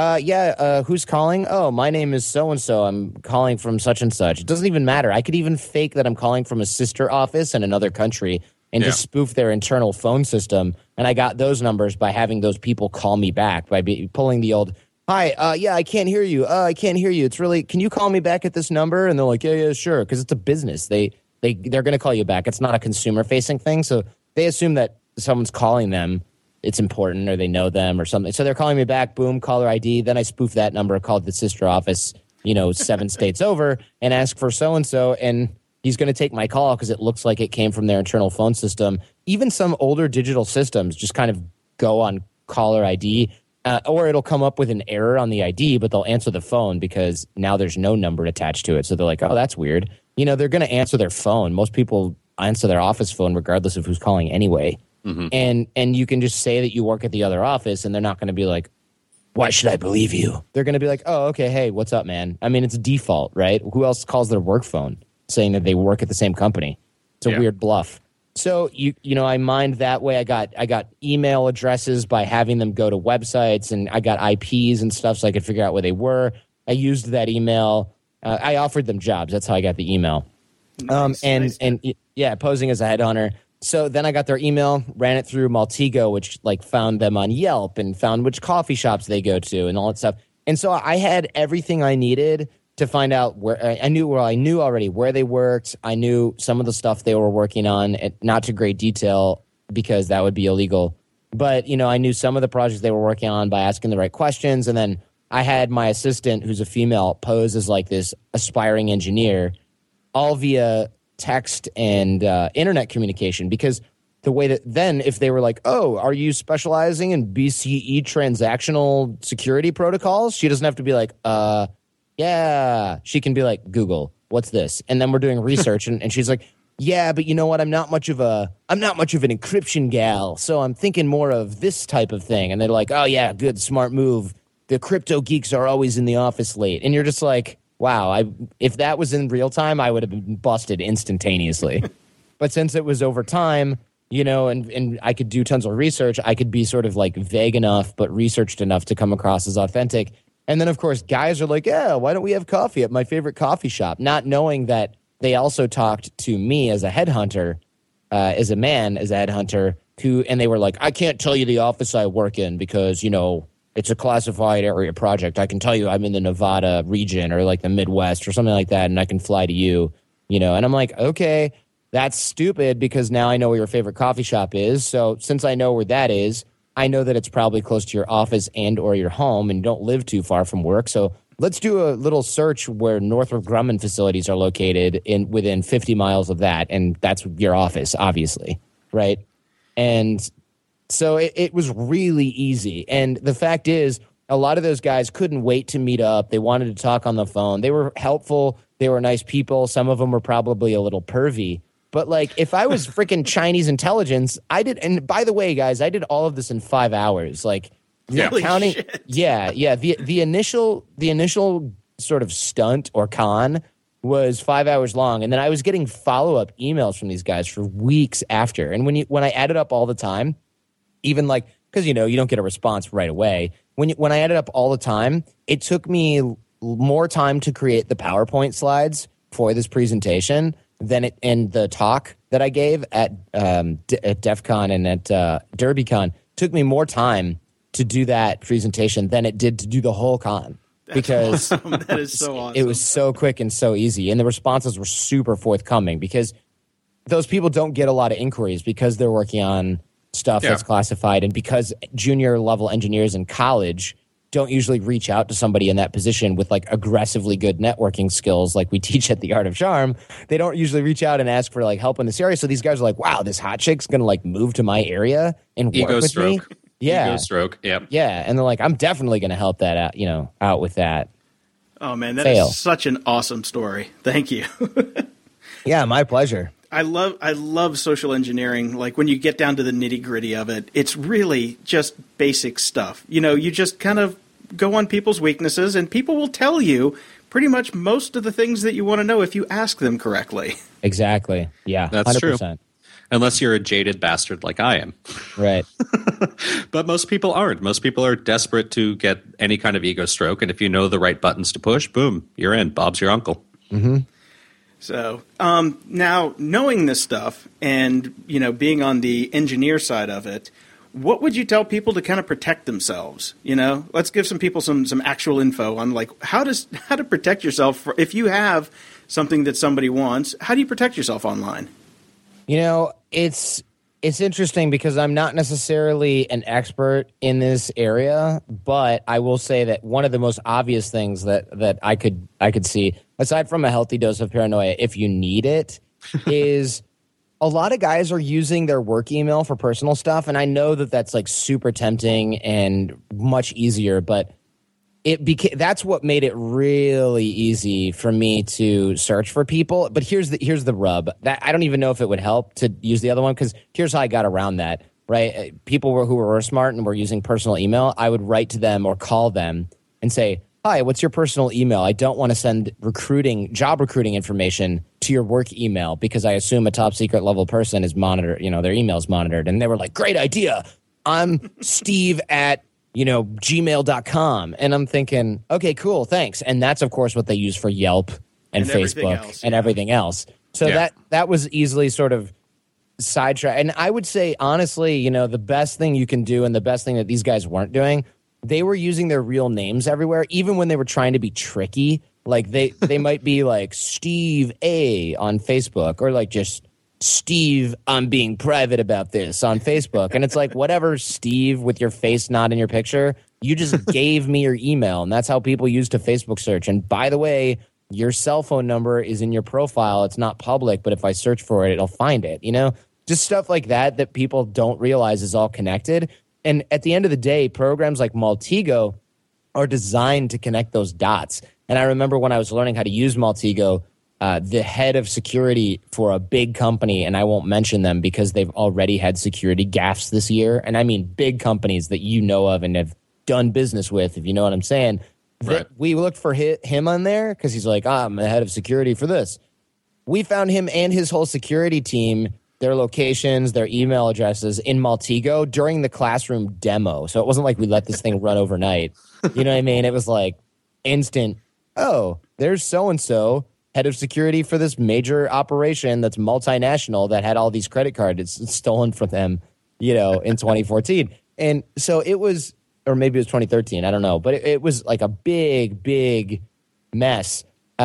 Who's calling? Oh, my name is so-and-so. I'm calling from such and such. It doesn't even matter. I could even fake that I'm calling from a sister office in another country and just spoof their internal phone system. And I got those numbers by having those people call me back, by pulling the old, hi, I can't hear you. I can't hear you. It's really, can you call me back at this number? And they're like, yeah, sure. Because it's a business. They're going to call you back. It's not a consumer-facing thing. So they assume that someone's calling them, it's important, or they know them or something. So they're calling me back, boom, caller ID. Then I spoof that number, called the sister office, 7 states over, and ask for so-and-so, and he's going to take my call because it looks like it came from their internal phone system. Even some older digital systems just kind of go on caller ID, or it'll come up with an error on the ID, but they'll answer the phone because now there's no number attached to it. So they're like, oh, that's weird. They're going to answer their phone. Most people answer their office phone regardless of who's calling anyway. Mm-hmm. And you can just say that you work at the other office, and they're not going to be like, why should I believe you? They're going to be like, oh, okay, hey, what's up, man? I mean, it's default, right? Who else calls their work phone saying that they work at the same company? It's a weird bluff. So I mined that way. I got email addresses by having them go to websites, and I got IPs and stuff so I could figure out where they were. I used that email. I offered them jobs. That's how I got the email. Nice. Posing as a headhunter. So then I got their email, ran it through Maltego, which like found them on Yelp and found which coffee shops they go to and all that stuff. And so I had everything I needed to find out where I knew already where they worked. I knew some of the stuff they were working on, not to great detail because that would be illegal. But, I knew some of the projects they were working on by asking the right questions. And then I had my assistant, who's a female, pose as like this aspiring engineer, all via text and internet communication. Because the way that then if they were like, oh, are you specializing in BCE transactional security protocols? She doesn't have to be like, yeah. She can be like, Google, what's this? And then we're doing research. and she's like, yeah, but you know what? I'm not much of an encryption gal. So I'm thinking more of this type of thing. And they're like, oh, yeah, good, smart move. The crypto geeks are always in the office late. And you're just like, wow, if that was in real time, I would have been busted instantaneously. But since it was over time, and I could do tons of research, I could be sort of like vague enough, but researched enough to come across as authentic. And then, of course, guys are like, yeah, why don't we have coffee at my favorite coffee shop? Not knowing that they also talked to me as a headhunter, as a headhunter, and they were like, I can't tell you the office I work in because, it's a classified area project. I can tell you I'm in the Nevada region or like the Midwest or something like that, and I can fly to you, And I'm like, okay, that's stupid because now I know where your favorite coffee shop is. So since I know where that is, I know that it's probably close to your office and or your home and don't live too far from work. So let's do a little search where Northrop Grumman facilities are located within 50 miles of that. And that's your office, obviously, right? And so it was really easy. And the fact is, a lot of those guys couldn't wait to meet up. They wanted to talk on the phone. They were helpful. They were nice people. Some of them were probably a little pervy. But like, if I was freaking Chinese intelligence, and by the way, guys, I did all of this in 5 hours. Like, counting, shit. yeah. The initial sort of stunt or con was 5 hours long, and then I was getting follow-up emails from these guys for weeks after. And when I added up all the time, even like, because you don't get a response right away. When I added up all the time, it took me more time to create the PowerPoint slides for this presentation and the talk that I gave at DEF CON and at DerbyCon took me more time to do that presentation than it did to do the whole con. Because awesome. That is so awesome. It was so quick and so easy. And the responses were super forthcoming because those people don't get a lot of inquiries because they're working on stuff that's classified, and because junior level engineers in college don't usually reach out to somebody in that position with like aggressively good networking skills like we teach at the Art of Charm. They don't usually reach out and ask for like help in this area. So these guys are like, wow, this hot chick's gonna like move to my area and work with me. Yeah. Ego stroke. Yep. Yeah. And they're like, I'm definitely gonna help that out, out with that. Oh man, that is such an awesome story. Thank you. Yeah, my pleasure. I love social engineering. Like when you get down to the nitty gritty of it, it's really just basic stuff. You just kind of go on people's weaknesses, and people will tell you pretty much most of the things that you want to know if you ask them correctly. Exactly. Yeah, that's 100%. true. Unless you're a jaded bastard like I am. Right. But most people aren't. Most people are desperate to get any kind of ego stroke, and if you know the right buttons to push, boom, you're in. Bob's your uncle. Mm-hmm. So now, knowing this stuff and, being on the engineer side of it, what would you tell people to kind of protect themselves? Let's give some people some actual info on like how to protect yourself if you have something that somebody wants. How do you protect yourself online? It's interesting because I'm not necessarily an expert in this area, but I will say that one of the most obvious things that I could see, aside from a healthy dose of paranoia, if you need it, is a lot of guys are using their work email for personal stuff, and I know that that's like super tempting and much easier, but that's what made it really easy for me to search for people. But here's the rub. That I don't even know if it would help to use the other one, because here's how I got around that. Right, people who were smart and were using personal email, I would write to them or call them and say, "Hi, what's your personal email? I don't want to send job recruiting information to your work email because I assume a top secret level person is monitored. Their email is monitored." And they were like, "Great idea. I'm Steve at gmail.com. And I'm thinking, okay, cool, thanks. And that's, of course, what they use for Yelp and Facebook and everything else. So that was easily sort of sidetracked. And I would say, honestly, the best thing you can do and the best thing that these guys weren't doing, they were using their real names everywhere, even when they were trying to be tricky. Like they might be like Steve A on Facebook, or like just Steve, I'm being private about this on Facebook. And it's like, whatever, Steve, with your face not in your picture, you just gave me your email. And that's how people use to Facebook search. And by the way, your cell phone number is in your profile. It's not public, but if I search for it, it'll find it. Just stuff like that people don't realize is all connected. And at the end of the day, programs like Maltego are designed to connect those dots. And I remember when I was learning how to use Maltego, the head of security for a big company, and I won't mention them because they've already had security gaffes this year. And I mean big companies that you know of and have done business with, if you know what I'm saying. Right. We looked for him on there because he's like, I'm the head of security for this. We found him and his whole security team, their locations, their email addresses in Maltego during the classroom demo. So it wasn't like we let this thing run overnight. You know what I mean? It was like instant, oh, there's so-and-so, head of security for this major operation that's multinational that had all these credit cards stolen from them, in 2014. And so it was, or maybe it was 2013, I don't know. But it was like a big, big mess.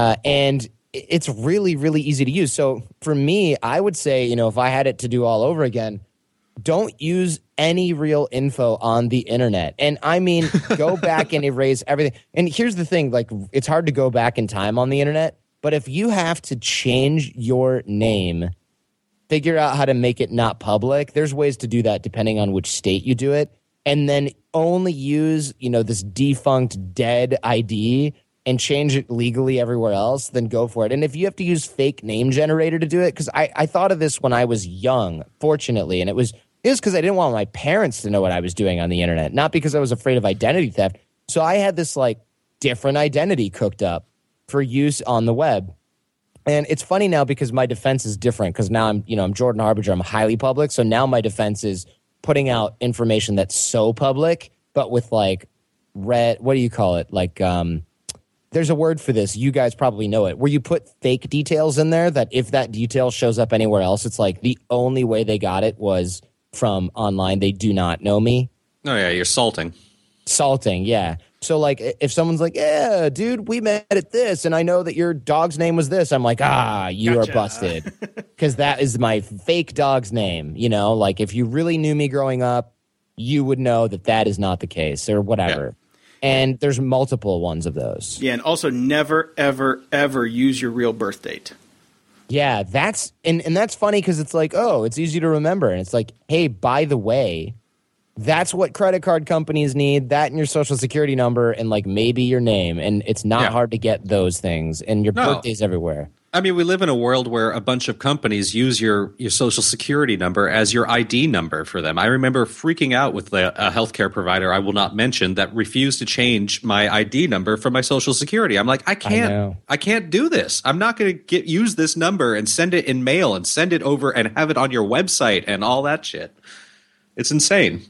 And it's really, really easy to use. So for me, I would say, if I had it to do all over again, don't use any real info on the internet. And I mean, go back and erase everything. And here's the thing, like, it's hard to go back in time on the internet. But if you have to change your name, figure out how to make it not public. There's ways to do that depending on which state you do it. And then only use, this defunct dead ID and change it legally everywhere else, then go for it. And if you have to use fake name generator to do it, because I thought of this when I was young, fortunately, and it was because I didn't want my parents to know what I was doing on the internet, not because I was afraid of identity theft. So I had this like different identity cooked up for use on the web. And it's funny now because my defense is different because now I'm Jordan Harbinger. I'm highly public. So now my defense is putting out information that's so public, but with like what do you call it? Like, there's a word for this. You guys probably know it, where you put fake details in there that if that detail shows up anywhere else, it's like the only way they got it was from online. They do not know me. Oh, yeah, you're salting. Salting, yeah. So, like, if someone's like, yeah, dude, we met at this, and I know that your dog's name was this, I'm like, you are busted. Because that is my fake dog's name. Like, if you really knew me growing up, you would know that is not the case or whatever. Yeah. And there's multiple ones of those. Yeah, and also never, ever, ever use your real birth date. Yeah, that's and that's funny because it's like, oh, it's easy to remember. And it's like, hey, by the way, that's what credit card companies need, that and your social security number and like maybe your name. And it's not hard to get those things. And your birthday's everywhere. I mean, we live in a world where a bunch of companies use your social security number as your ID number for them. I remember freaking out with a healthcare provider I will not mention that refused to change my ID number for my social security. I'm like, I can't do this. I'm not going to use this number and send it in mail and send it over and have it on your website and all that shit. It's insane.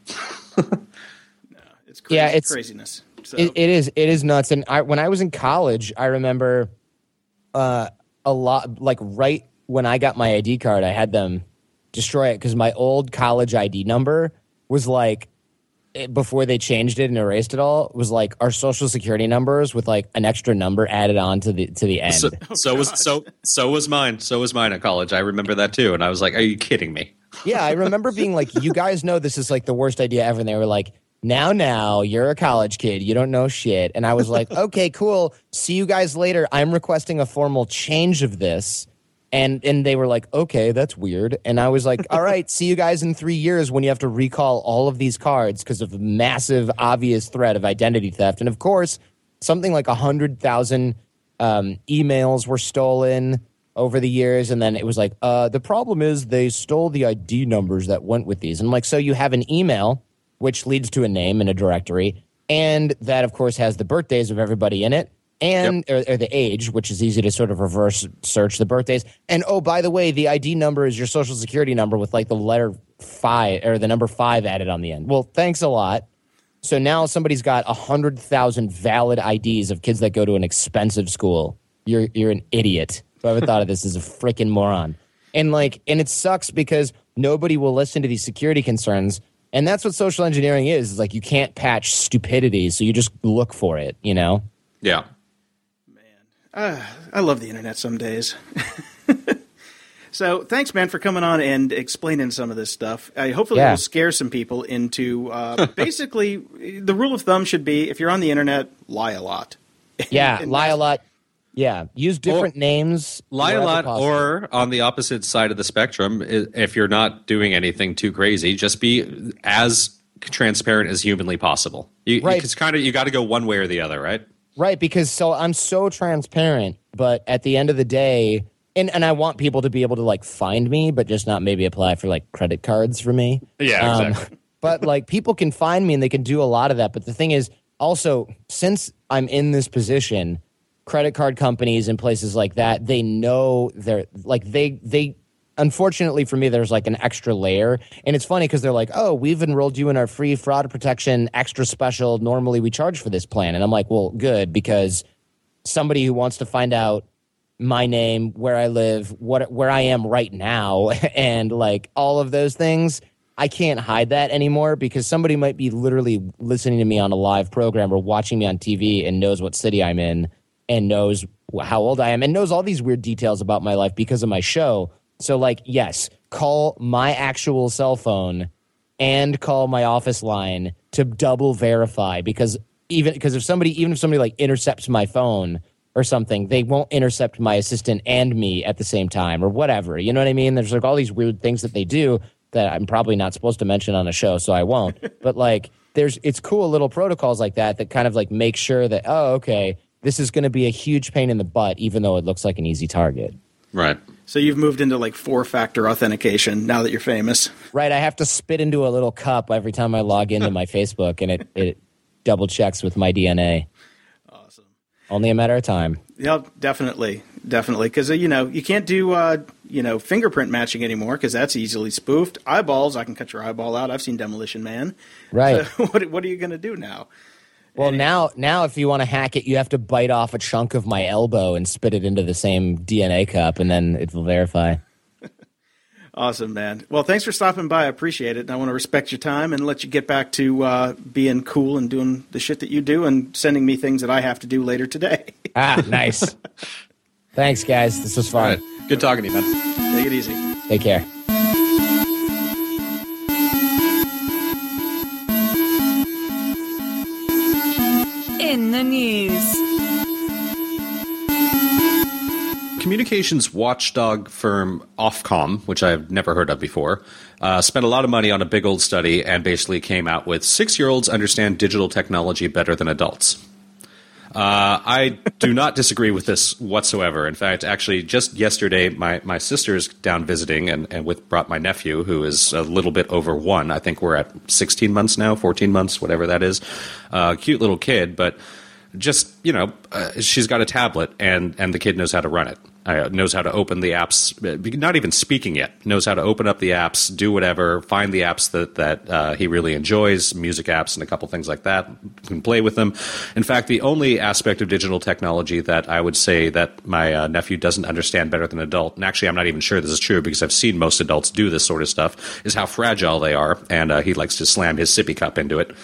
It's crazy. Yeah, it's craziness. So. It is nuts. And when I was in college, I remember a lot, like right when I got my ID card, I had them destroy it because my old college ID number was like, before they changed it and erased it all, was like our social security numbers with like an extra number added on to the end. So was mine. So was mine at college. I remember that too. And I was like, are you kidding me? Yeah, I remember being like, you guys know this is like the worst idea ever. And they were like, now, you're a college kid. You don't know shit. And I was like, okay, cool. See you guys later. I'm requesting a formal change of this. And they were like, okay, that's weird. And I was like, all right, see you guys in 3 years when you have to recall all of these cards because of the massive, obvious threat of identity theft. And of course, something like 100,000 emails were stolen over the years. And then it was like, the problem is they stole the ID numbers that went with these. And I'm like, so you have an email which leads to a name in a directory, and that, of course, has the birthdays of everybody in it, and or the age, which is easy to sort of reverse search the birthdays. And, oh, by the way, the ID number is your social security number with, like, the letter 5 or the number 5 added on the end. Well, thanks a lot. So now somebody's got 100,000 valid IDs of kids that go to an expensive school. You're an idiot. Whoever thought of this is a freaking moron. And it sucks because nobody will listen to these security concerns. And that's what social engineering is like you can't patch stupidity, so you just look for it, you know? Yeah. Man, I love the internet some days. So thanks, man, for coming on and explaining some of this stuff. Hopefully we'll scare some people into basically the rule of thumb should be if you're on the internet, lie a lot. Yeah, lie a lot. Yeah, use different names. Lie a lot, or on the opposite side of the spectrum, if you're not doing anything too crazy, just be as transparent as humanly possible. It's kind of you got to go one way or the other, right? Right, because I'm so transparent, but at the end of the day, and I want people to be able to find me, but just not maybe apply for credit cards for me. Yeah, exactly. But people can find me and they can do a lot of that. But the thing is, also, since I'm in this position, credit card companies and places like that, they know they're they unfortunately for me, there's an extra layer. And it's funny because they're like, oh, we've enrolled you in our free fraud protection extra special. Normally we charge for this plan. And I'm like, well, good, because somebody who wants to find out my name, where I live, where I am right now, and all of those things, I can't hide that anymore because somebody might be literally listening to me on a live program or watching me on TV and knows what city I'm in and knows how old I am and knows all these weird details about my life because of my show. So yes, call my actual cell phone and call my office line to double verify because if somebody intercepts my phone or something, they won't intercept my assistant and me at the same time or whatever. You know what I mean? There's all these weird things that they do that I'm probably not supposed to mention on a show, so I won't. But it's cool little protocols like that kind of make sure that, oh, okay, this is going to be a huge pain in the butt, even though it looks like an easy target. Right. So you've moved into 4-factor authentication now that you're famous. Right. I have to spit into a little cup every time I log into my Facebook, and it double checks with my DNA. Awesome. Only a matter of time. Yeah, definitely. Because, you can't do, fingerprint matching anymore because that's easily spoofed. Eyeballs, I can cut your eyeball out. I've seen Demolition Man. Right. So what are you going to do now? Well, now if you want to hack it, you have to bite off a chunk of my elbow and spit it into the same DNA cup, and then it will verify. Awesome, man. Well, thanks for stopping by. I appreciate it. And I want to respect your time and let you get back to being cool and doing the shit that you do and sending me things that I have to do later today. Nice. Thanks, guys. This was fun. Right. Good talking to you, man. Take it easy. Take care. In the news. Communications watchdog firm Ofcom, which I've never heard of before, spent a lot of money on a big old study and basically came out with 6-year-olds understand digital technology better than adults. I do not disagree with this whatsoever. In fact, actually, just yesterday, my sister's down visiting and brought my nephew, who is a little bit over 1. I think we're at 16 months now, 14 months, whatever that is. Cute little kid, but just, she's got a tablet and the kid knows how to run it. Knows how to open the apps, not even speaking yet, knows how to open up the apps, do whatever, find the apps that he really enjoys, music apps and a couple things like that, can play with them. In fact, the only aspect of digital technology that I would say that my nephew doesn't understand better than an adult, and actually I'm not even sure this is true because I've seen most adults do this sort of stuff, is how fragile they are, and he likes to slam his sippy cup into it.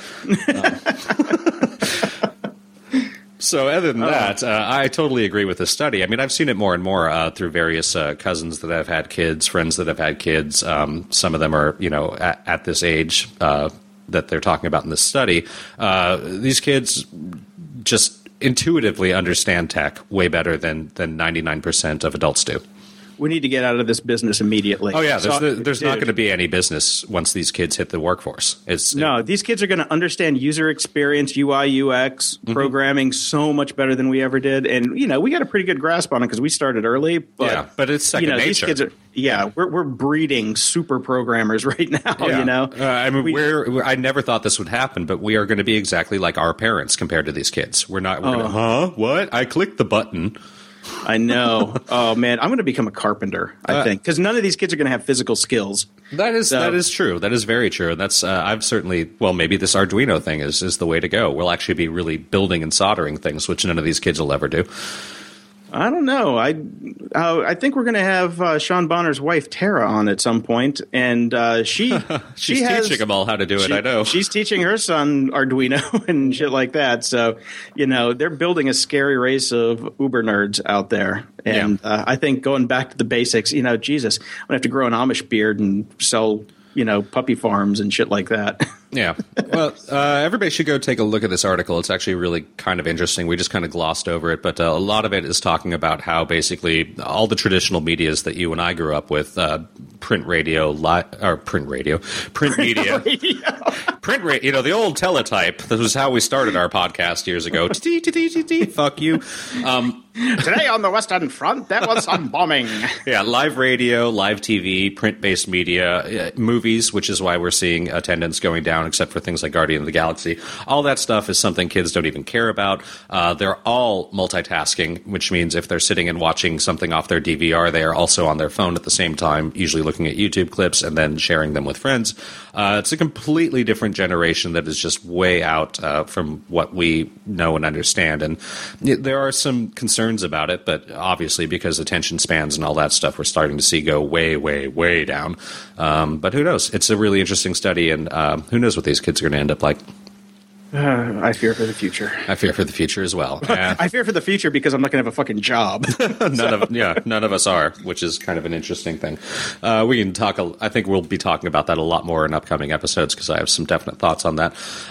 So other than that, I totally agree with this study. I mean, I've seen it more and more through various cousins that have had kids, friends that have had kids. Some of them are, at this age that they're talking about in this study. These kids just intuitively understand tech way better than 99% of adults do. We need to get out of this business immediately. Oh, yeah. There's not going to be any business once these kids hit the workforce. These kids are going to understand user experience, UI, UX, programming so much better than we ever did. And, we got a pretty good grasp on it because we started early. But, but it's second nature. These kids are, we're breeding super programmers right now, I never thought this would happen, but we are going to be exactly like our parents compared to these kids. We're not, what? I clicked the button. I know. Oh man, I'm going to become a carpenter. I think because none of these kids are going to have physical skills. That is true. That is very true. That's I've certainly. Well, maybe this Arduino thing is the way to go. We'll actually be really building and soldering things, which none of these kids will ever do. I don't know. I think we're going to have Sean Bonner's wife Tara on at some point, and she's teaching them all how to do it. I know she's teaching her son Arduino and shit like that. So they're building a scary race of uber nerds out there, and I think going back to the basics. Jesus, I'm gonna have to grow an Amish beard and sell puppy farms and shit like that. Yeah. Well, everybody should go take a look at this article. It's actually really kind of interesting. We just kind of glossed over it, but a lot of it is talking about how basically all the traditional medias that you and I grew up with, print media, print radio, the old teletype. This was how we started our podcast years ago. Fuck you. Today on the Western Front, there was some bombing. Yeah, live radio, live TV, print-based media, movies, which is why we're seeing attendance going down, except for things like Guardian of the Galaxy. All that stuff is something kids don't even care about. They're all multitasking, which means if they're sitting and watching something off their DVR, they are also on their phone at the same time, usually looking at YouTube clips and then sharing them with friends. It's a completely different generation that is just way out from what we know and understand. And there are some concerns about it, but obviously because attention spans and all that stuff we're starting to see go way, way, way down. But who knows? It's a really interesting study, and who knows what these kids are going to end up like. I fear for the future. I fear for the future as well. I fear for the future because I'm not going to have a fucking job. None of us are, which is kind of an interesting thing. We can talk. I think we'll be talking about that a lot more in upcoming episodes because I have some definite thoughts on that.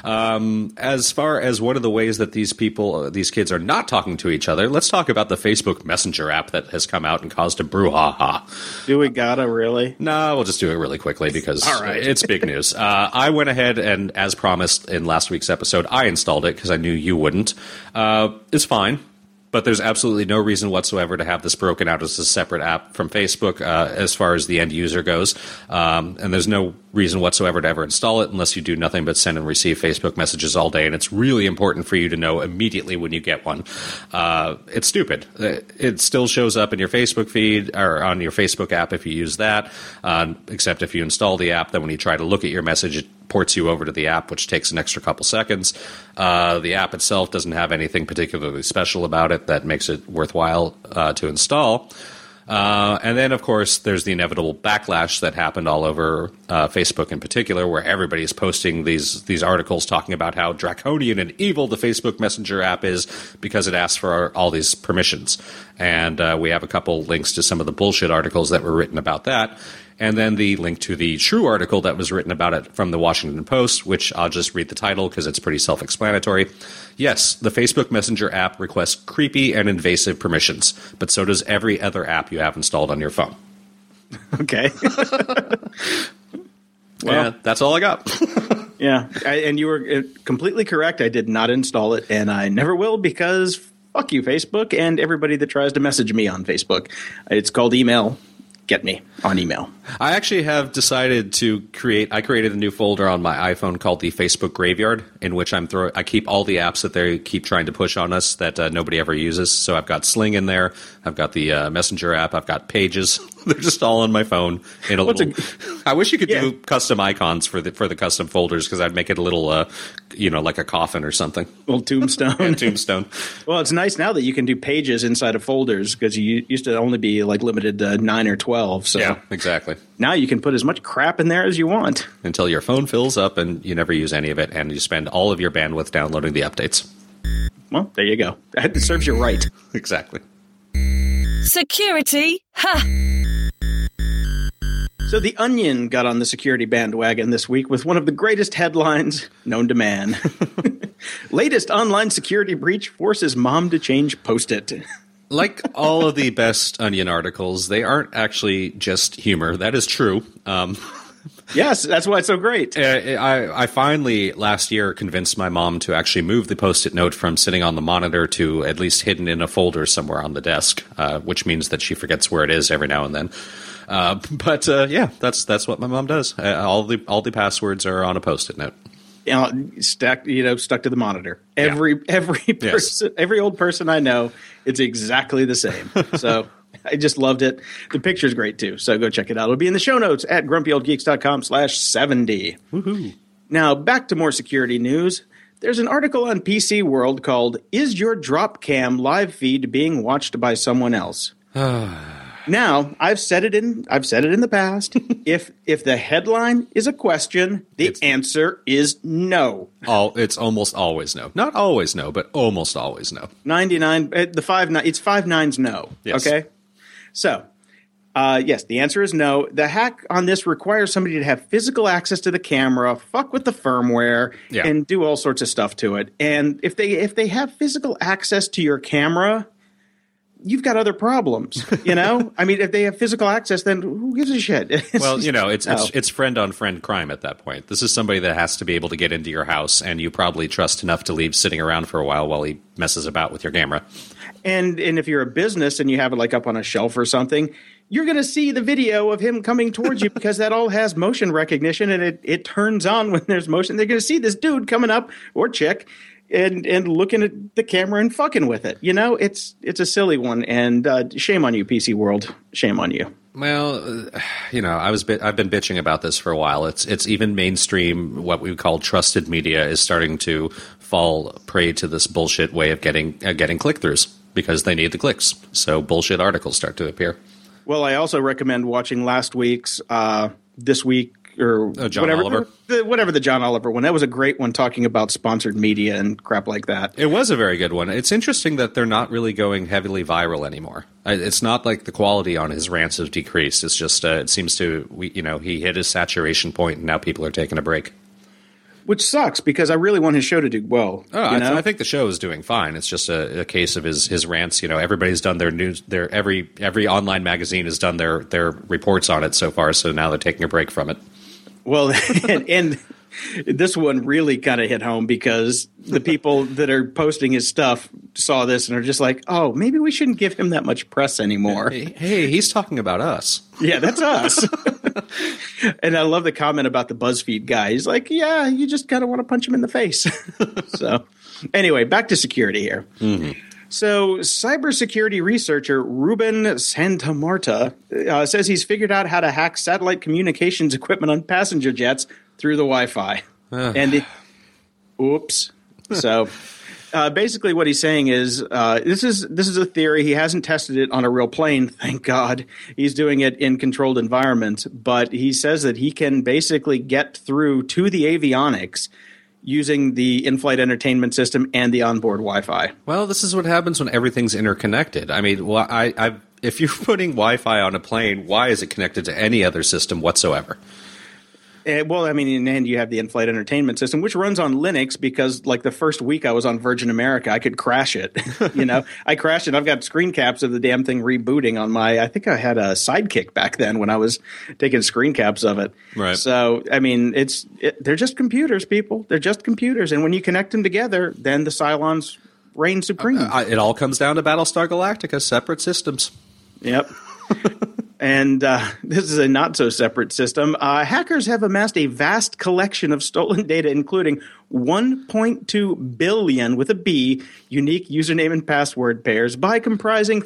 As far as one of the ways that these kids are not talking to each other, let's talk about the Facebook Messenger app that has come out and caused a brouhaha. Do we gotta really? No, we'll just do it really quickly because it's big news. I went ahead and, as promised in last week's episode, I installed it because I knew you wouldn't. It's fine, but there's absolutely no reason whatsoever to have this broken out as a separate app from Facebook as far as the end user goes. And there's no reason whatsoever to ever install it unless you do nothing but send and receive Facebook messages all day. And it's really important for you to know immediately when you get one. It's stupid. It still shows up in your Facebook feed or on your Facebook app if you use that, except if you install the app, then when you try to look at your message, it ports you over to the app, which takes an extra couple seconds. The app itself doesn't have anything particularly special about it that makes it worthwhile to install. And then, of course, there's the inevitable backlash that happened all over Facebook in particular, where everybody's posting these articles talking about how draconian and evil the Facebook Messenger app is because it asks for all these permissions. And we have a couple links to some of the bullshit articles that were written about that. And then the link to the true article that was written about it from the Washington Post, which I'll just read the title because it's pretty self-explanatory. Yes, the Facebook Messenger app requests creepy and invasive permissions, but so does every other app you have installed on your phone. Okay. Well, that's all I got. Yeah, and you were completely correct. I did not install it, and I never will because fuck you, Facebook, and everybody that tries to message me on Facebook. It's called email. Get me on email. I actually have decided to I created a new folder on my iPhone called the Facebook Graveyard, in which I keep all the apps that they keep trying to push on us that nobody ever uses. So I've got Sling in there. I've got the Messenger app. I've got Pages. They're just all on my phone in a little. I wish you could do custom icons for the custom folders because I'd make it a little, like a coffin or something. A little tombstone. Yeah, tombstone. Well, it's nice now that you can do pages inside of folders because you used to only be like limited to 9 or 12. So yeah, exactly. Now you can put as much crap in there as you want until your phone fills up and you never use any of it, and you spend all of your bandwidth downloading the updates. Well, there you go. It serves you right. Exactly. Security? Ha! So The Onion got on the security bandwagon this week with one of the greatest headlines known to man. Latest online security breach forces mom to change Post-it. Like all of the best Onion articles, they aren't actually just humor. That is true. Yes, that's why it's so great. I finally, last year, convinced my mom to actually move the Post-it note from sitting on the monitor to at least hidden in a folder somewhere on the desk, which means that she forgets where it is every now and then. But that's what my mom does. All the passwords are on a Post-it note. stuck to the monitor. Every person, every old person I know, it's exactly the same. So I just loved it. The picture's great too. So go check it out. It'll be in the show notes at grumpyoldgeeks.com/70. Woohoo. Now back to more security news. There's an article on PC World called "Is Your Drop Cam Live Feed Being Watched by Someone Else?" Now, I've said it in the past. If the headline is a question, the answer is no. It's almost always no. Not always no, but almost always no. 99. It's 5 nines no. Yes. Okay. So, yes, the answer is no. The hack on this requires somebody to have physical access to the camera, fuck with the firmware, and do all sorts of stuff to it. And if they have physical access to your camera, you've got other problems, I mean, if they have physical access, then who gives a shit? Well, it's friend on friend crime at that point. This is somebody that has to be able to get into your house, and you probably trust enough to leave sitting around for a while he messes about with your camera. And if you're a business and you have it like up on a shelf or something, you're going to see the video of him coming towards you because that all has motion recognition, and it turns on when there's motion. They're going to see this dude coming up, or chick, and looking at the camera and fucking with it. It's a silly one, and shame on you, PC World. Shame on you. Well, I've been bitching about this for a while. It's even mainstream, what we call trusted media, is starting to fall prey to this bullshit way of getting click-throughs because they need the clicks. So bullshit articles start to appear. Well, I also recommend watching last week's This Week, or John Oliver. Whatever the John Oliver one. That was a great one, talking about sponsored media and crap like that. It was a very good one. It's interesting that they're not really going heavily viral anymore. It's not like the quality on his rants has decreased. It's just it seems to he hit his saturation point, and now people are taking a break. Which sucks, because I really want his show to do well. I think the show is doing fine. It's just a case of his rants. Everybody's done their news. Every online magazine has done their reports on it so far. So now they're taking a break from it. Well, and this one really kind of hit home, because the people that are posting his stuff saw this and are just like, oh, maybe we shouldn't give him that much press anymore. Hey, he's talking about us. Yeah, that's us. And I love the comment about the BuzzFeed guy. He's like, yeah, you just kind of want to punch him in the face. So anyway, back to security here. Mm-hmm. So cybersecurity researcher Ruben Santamarta says he's figured out how to hack satellite communications equipment on passenger jets through the Wi-Fi. Oops. So basically what he's saying is this is a theory. He hasn't tested it on a real plane, thank God. He's doing it in controlled environments. But he says that he can basically get through to the avionics using the in-flight entertainment system and the onboard Wi-Fi. Well, this is what happens when everything's interconnected. I mean, if you're putting Wi-Fi on a plane, why is it connected to any other system whatsoever? Well, I mean, in the end, you have the in-flight entertainment system, which runs on Linux, because like the first week I was on Virgin America, I could crash it. I crashed it. I've got screen caps of the damn thing rebooting on I think I had a Sidekick back then when I was taking screen caps of it. Right. So, I mean, they're just computers, people. They're just computers. And when you connect them together, then the Cylons reign supreme. It all comes down to Battlestar Galactica, separate systems. Yep. And this is a not-so-separate system. Hackers have amassed a vast collection of stolen data, including 1.2 billion, with a B, unique username and password pairs, by comprising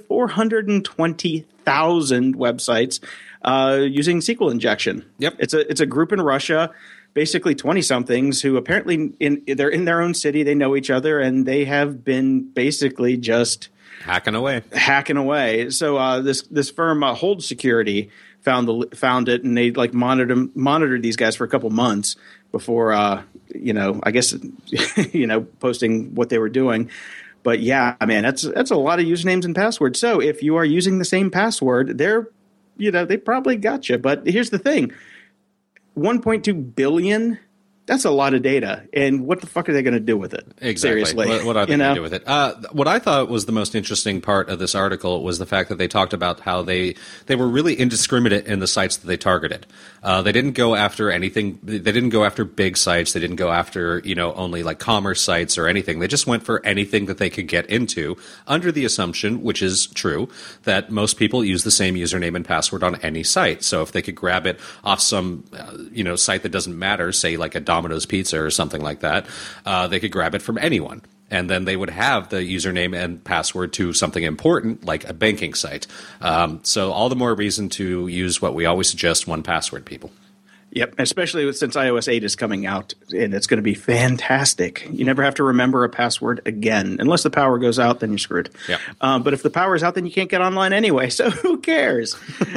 420,000 websites using SQL injection. Yep. It's a group in Russia, basically 20-somethings, who apparently they're in their own city, they know each other, and they have been basically just hacking away. So this firm, Hold Security, found it, and they like monitored these guys for a couple months before I guess posting what they were doing. But yeah, man, that's a lot of usernames and passwords. So if you are using the same password, they probably got you. But here's the thing: 1.2 billion. That's a lot of data, and what the fuck are they going to do with it? Exactly. Seriously. What are they going to do with it? What I thought was the most interesting part of this article was the fact that they talked about how they were really indiscriminate in the sites that they targeted. They didn't go after anything. They didn't go after big sites. They didn't go after only like commerce sites or anything. They just went for anything that they could get into, under the assumption, which is true, that most people use the same username and password on any site. So if they could grab it off some site that doesn't matter, say like a Domino's Pizza or something like that, they could grab it from anyone. And then they would have the username and password to something important, like a banking site. So all the more reason to use what we always suggest, 1Password, people. Yep, especially since iOS 8 is coming out, and it's going to be fantastic. You never have to remember a password again. Unless the power goes out, then you're screwed. Yeah. But if the power's out, then you can't get online anyway, so who cares?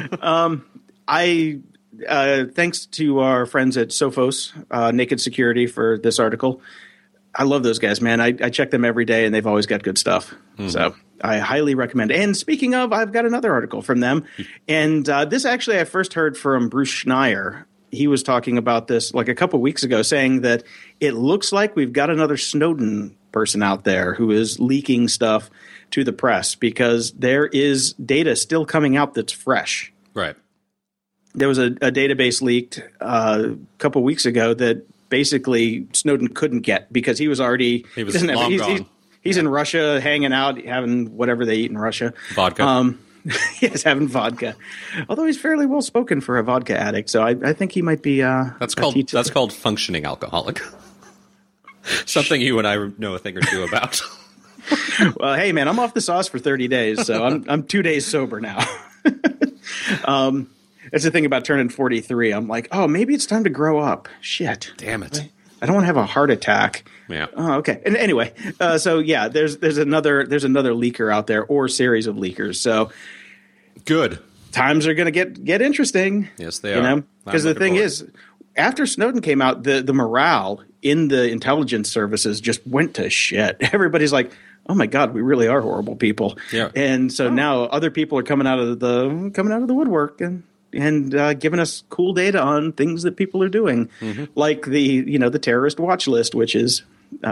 Thanks to our friends at Sophos, Naked Security, for this article. I love those guys, man. I check them every day, and they've always got good stuff. Mm-hmm. So I highly recommend it. And speaking of, I've got another article from them. And this actually I first heard from Bruce Schneier. He was talking about this like a couple weeks ago, saying that it looks like we've got another Snowden person out there who is leaking stuff to the press because there is data still coming out that's fresh. Right. There was a database leaked a couple weeks ago that basically Snowden couldn't get because he was already – He's in Russia hanging out, having whatever they eat in Russia. Vodka. Yes, having vodka. Although he's fairly well spoken for a vodka addict, so I think he might be. That's called functioning alcoholic. Something you and I know a thing or two about. Well, hey man, I'm off the sauce for 30 days, so I'm 2 days sober now. That's the thing about turning 43. I'm like, oh, maybe it's time to grow up. Shit, damn it. I don't want to have a heart attack. Yeah. Oh, okay. And anyway, so yeah, there's another leaker out there or series of leakers. So good. Times are going to get interesting. Yes, they are. Because the thing is, after Snowden came out, the morale in the intelligence services just went to shit. Everybody's like, oh my God, we really are horrible people. Yeah. And so now other people are coming out of the woodwork and giving us cool data on things that people are doing, like the terrorist watch list, which is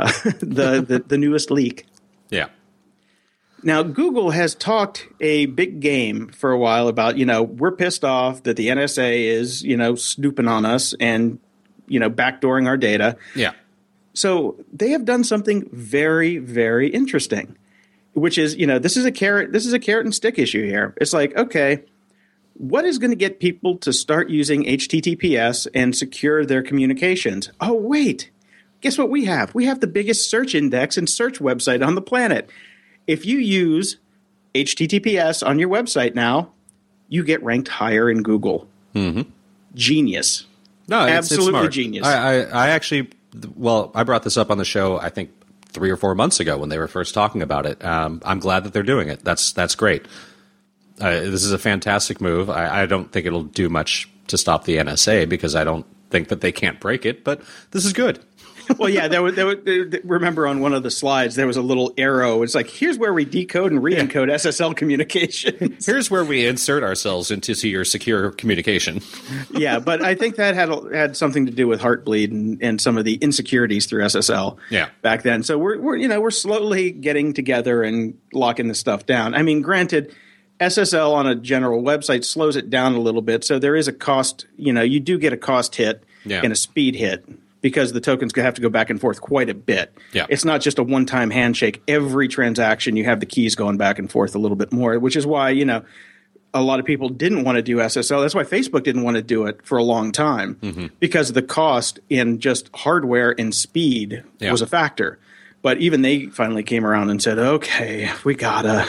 the newest leak. Yeah. Now, Google has talked a big game for a while about, we're pissed off that the NSA is, snooping on us and, backdooring our data. Yeah. So they have done something very, very interesting, which is, this is a carrot and stick issue here. It's like, okay, what is going to get people to start using HTTPS and secure their communications? Oh, wait. Guess what we have? We have the biggest search index and search website on the planet. If you use HTTPS on your website now, you get ranked higher in Google. Mm-hmm. Genius. No, absolutely it's smart. Genius. I actually, I brought this up on the show, I think 3 or 4 months ago when they were first talking about it. I'm glad that they're doing it. That's great. This is a fantastic move. I don't think it'll do much to stop the NSA because I don't think that they can't break it, but this is good. Well, yeah, remember on one of the slides, there was a little arrow. It's like, here's where we decode and re-encode SSL communications. Here's where we insert ourselves into your secure communication. Yeah, but I think that had something to do with Heartbleed and some of the insecurities through SSL back then. So we're slowly getting together and locking this stuff down. I mean, granted, SSL on a general website slows it down a little bit. So there is a cost, you do get a cost hit and a speed hit because the tokens have to go back and forth quite a bit. Yeah. It's not just a one-time handshake. Every transaction, you have the keys going back and forth a little bit more, which is why, a lot of people didn't want to do SSL. That's why Facebook didn't want to do it for a long time because the cost in just hardware and speed was a factor. But even they finally came around and said, okay, we gotta,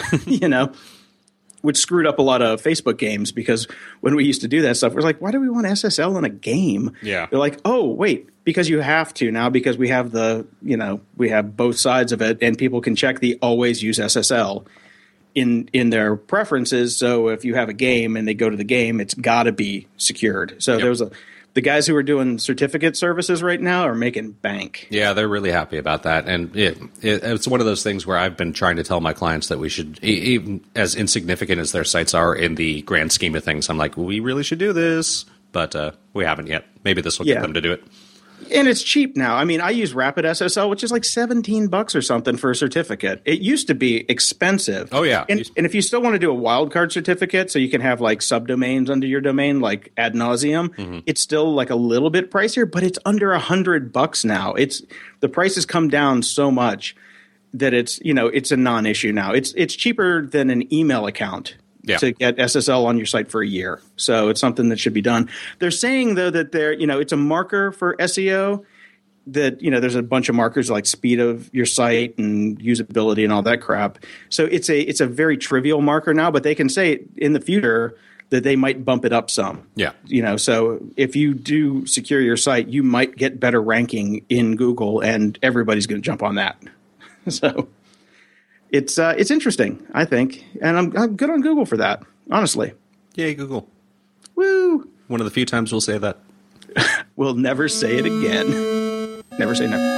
which screwed up a lot of Facebook games because when we used to do that stuff, we're like, why do we want SSL in a game? Yeah. They're like, oh, wait, because you have to now because we have we have both sides of it and people can check the always use SSL in their preferences. So if you have a game and they go to the game, it's got to be secured. So the guys who are doing certificate services right now are making bank. Yeah, they're really happy about that. And it's one of those things where I've been trying to tell my clients that we should, even as insignificant as their sites are in the grand scheme of things, I'm like, we really should do this. But we haven't yet. Maybe this will get them to do it. And it's cheap now. I mean, I use Rapid SSL, which is like $17 or something for a certificate. It used to be expensive. Oh, yeah. And if you still want to do a wildcard certificate, so you can have like subdomains under your domain, like ad nauseum, it's still like a little bit pricier, but it's under $100 now. The price has come down so much that it's a non-issue now. It's cheaper than an email account. To get SSL on your site for a year. So it's something that should be done. They're saying, though, that it's a marker for SEO. that, you know, there's a bunch of markers like speed of your site and usability and all that crap. So it's a very trivial marker now, but they can say in the future that they might bump it up some. Yeah. You know, so if you do secure your site, you might get better ranking in Google, and everybody's going to jump on that. So it's interesting, I think, and I'm good on Google for that, honestly. Yay, Google. Woo! One of the few times we'll say that. We'll never say it again. Never say never.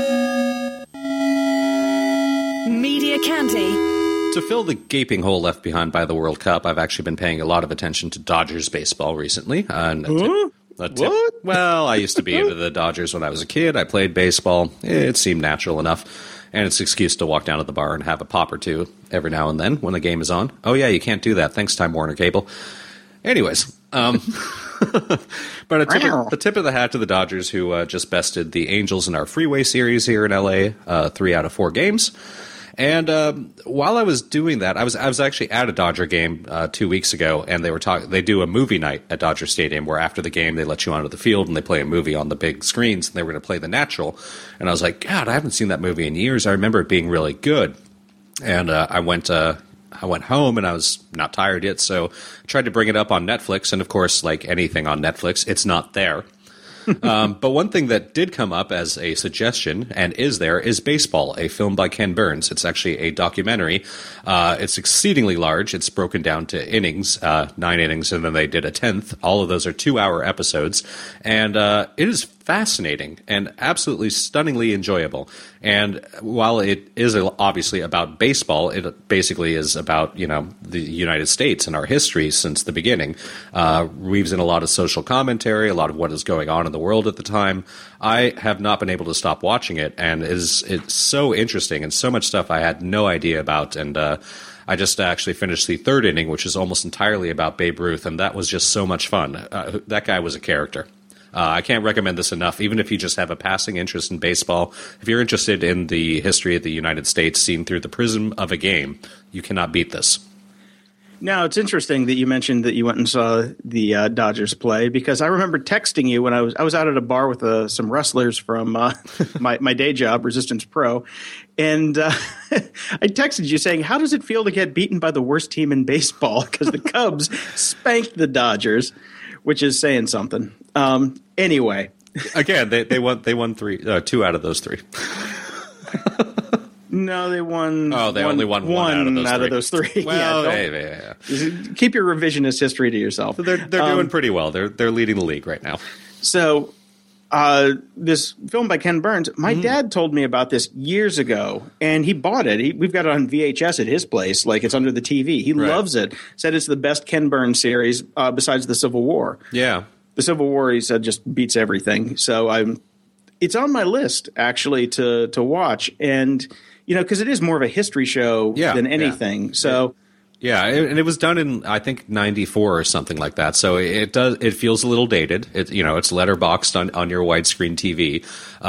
Media Candy. To fill the gaping hole left behind by the World Cup, I've actually been paying a lot of attention to Dodgers baseball recently. What? Well, I used to be into the Dodgers when I was a kid. I played baseball. It seemed natural enough. And it's an excuse to walk down to the bar and have a pop or two every now and then when the game is on. Oh, yeah, you can't do that. Thanks, Time Warner Cable. Anyways, but a tip of the hat to the Dodgers, who just bested the Angels in our Freeway Series here in LA, 3 out of 4 games. And while I was doing that, I was actually at a Dodger game 2 weeks ago, and they do a movie night at Dodger Stadium where after the game they let you onto the field and they play a movie on the big screens, and they were going to play The Natural. And I was like, God, I haven't seen that movie in years. I remember it being really good. And I went home and I was not tired yet, so I tried to bring it up on Netflix, and of course, like anything on Netflix, it's not there. But one thing that did come up as a suggestion, and is there, is Baseball, a film by Ken Burns. It's actually a documentary. It's exceedingly large. It's broken down to innings, 9 innings, and then they did a 10th. All of those are 2-hour episodes. And it is fascinating and absolutely stunningly enjoyable. And while it is obviously about baseball, it basically is about, you know, the United States and our history since the beginning. Weaves in a lot of social commentary, a lot of what is going on in the world at the time. I have not been able to stop watching it, and it's so interesting and so much stuff I had no idea about. And I just actually finished the 3rd inning, which is almost entirely about Babe Ruth, and that was just so much fun. That guy was a character. I can't recommend this enough, even if you just have a passing interest in baseball. If you're interested in the history of the United States seen through the prism of a game, you cannot beat this. Now, it's interesting that you mentioned that you went and saw the Dodgers play, because I remember texting you when I was out at a bar with some wrestlers from my day job, Resistance Pro, and I texted you saying, how does it feel to get beaten by the worst team in baseball? Because the Cubs spanked the Dodgers, which is saying something. Anyway. Again, they won 2 out of those 3. No, they won. Oh, they only won one out of those 3. Well, yeah. Keep your revisionist history to yourself. They're doing pretty well. They're leading the league right now. So, this film by Ken Burns, my dad told me about this years ago, and he bought it. We've got it on VHS at his place, like it's under the TV. He loves it. Said it's the best Ken Burns series besides the Civil War. Yeah, the Civil War, he said, just beats everything. So it's on my list actually to watch, and you know, because it is more of a history show than anything. Yeah. So. Yeah, and it was done in, I think, 94 or something like that. So it feels a little dated. It's letterboxed on your widescreen TV.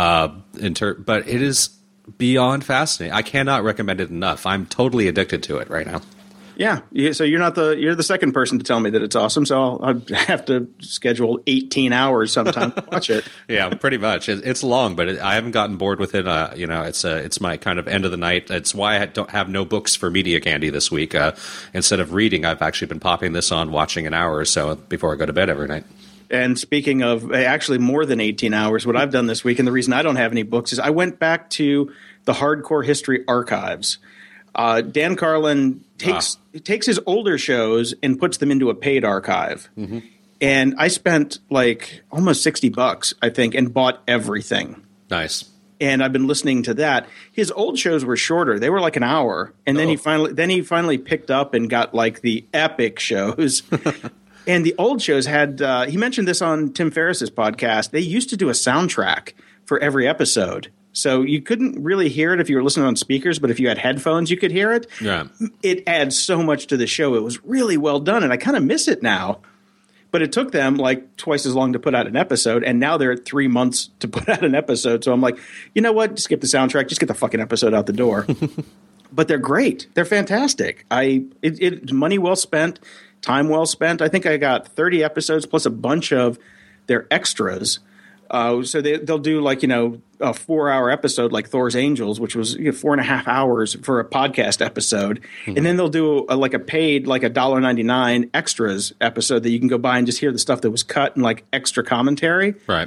But it is beyond fascinating. I cannot recommend it enough. I'm totally addicted to it right now. Yeah. So you're the second person to tell me that it's awesome. So I'll have to schedule 18 hours sometime to watch it. Yeah, pretty much. It's long, but I haven't gotten bored with it. It's my kind of end of the night. It's why I don't have no books for Media Candy this week. Instead of reading, I've actually been popping this on, watching an hour or so before I go to bed every night. And speaking of actually more than 18 hours, what I've done this week, and the reason I don't have any books, is I went back to the Hardcore History archives. Dan Carlin takes his older shows and puts them into a paid archive. Mm-hmm. And I spent like almost $60, I think, and bought everything. Nice. And I've been listening to that. His old shows were shorter; they were like an hour. And then he finally picked up and got like the epic shows. And the old shows had he mentioned this on Tim Ferriss's podcast. They used to do a soundtrack for every episode. So you couldn't really hear it if you were listening on speakers, but if you had headphones, you could hear it. Yeah. It adds so much to the show. It was really well done, and I kind of miss it now. But it took them like twice as long to put out an episode, and now they're at 3 months to put out an episode. So I'm like, you know what? Skip the soundtrack. Just get the fucking episode out the door. But they're great. They're fantastic. It's money well spent, time well spent. I think I got 30 episodes plus a bunch of their extras. So they'll do like, a 4-hour episode like Thor's Angels, which was 4.5 hours for a podcast episode. Mm-hmm. And then they'll do a paid, like $1.99 extras episode that you can go buy and just hear the stuff that was cut and like extra commentary. Right.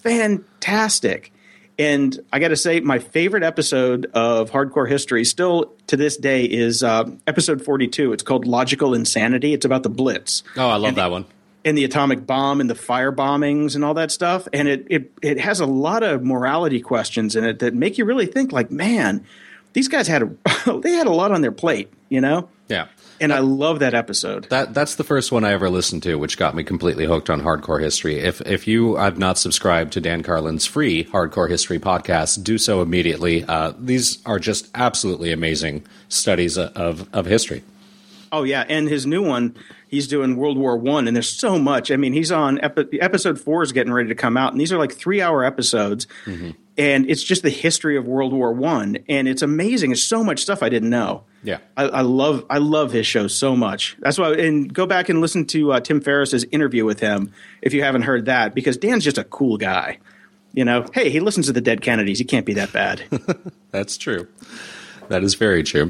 Fantastic. And I got to say, my favorite episode of Hardcore History still to this day is episode 42. It's called Logical Insanity. It's about the Blitz. Oh, I love that one. And the atomic bomb and the fire bombings and all that stuff. And it has a lot of morality questions in it that make you really think like, man, these guys had a lot on their plate, Yeah. And I love that episode. That's the first one I ever listened to, which got me completely hooked on Hardcore History. If you have not subscribed to Dan Carlin's free Hardcore History podcast, do so immediately. These are just absolutely amazing studies of history. Oh, yeah. And his new one, he's doing World War I, and there's so much. I mean, he's on episode 4 is getting ready to come out, and these are like 3-hour episodes. Mm-hmm. And it's just the history of World War I, and it's amazing. There's so much stuff I didn't know. Yeah, I love his show so much. That's why, and go back and listen to Tim Ferriss's interview with him if you haven't heard that, because Dan's just a cool guy. Hey, he listens to the Dead Kennedys. He can't be that bad. That's true. That is very true.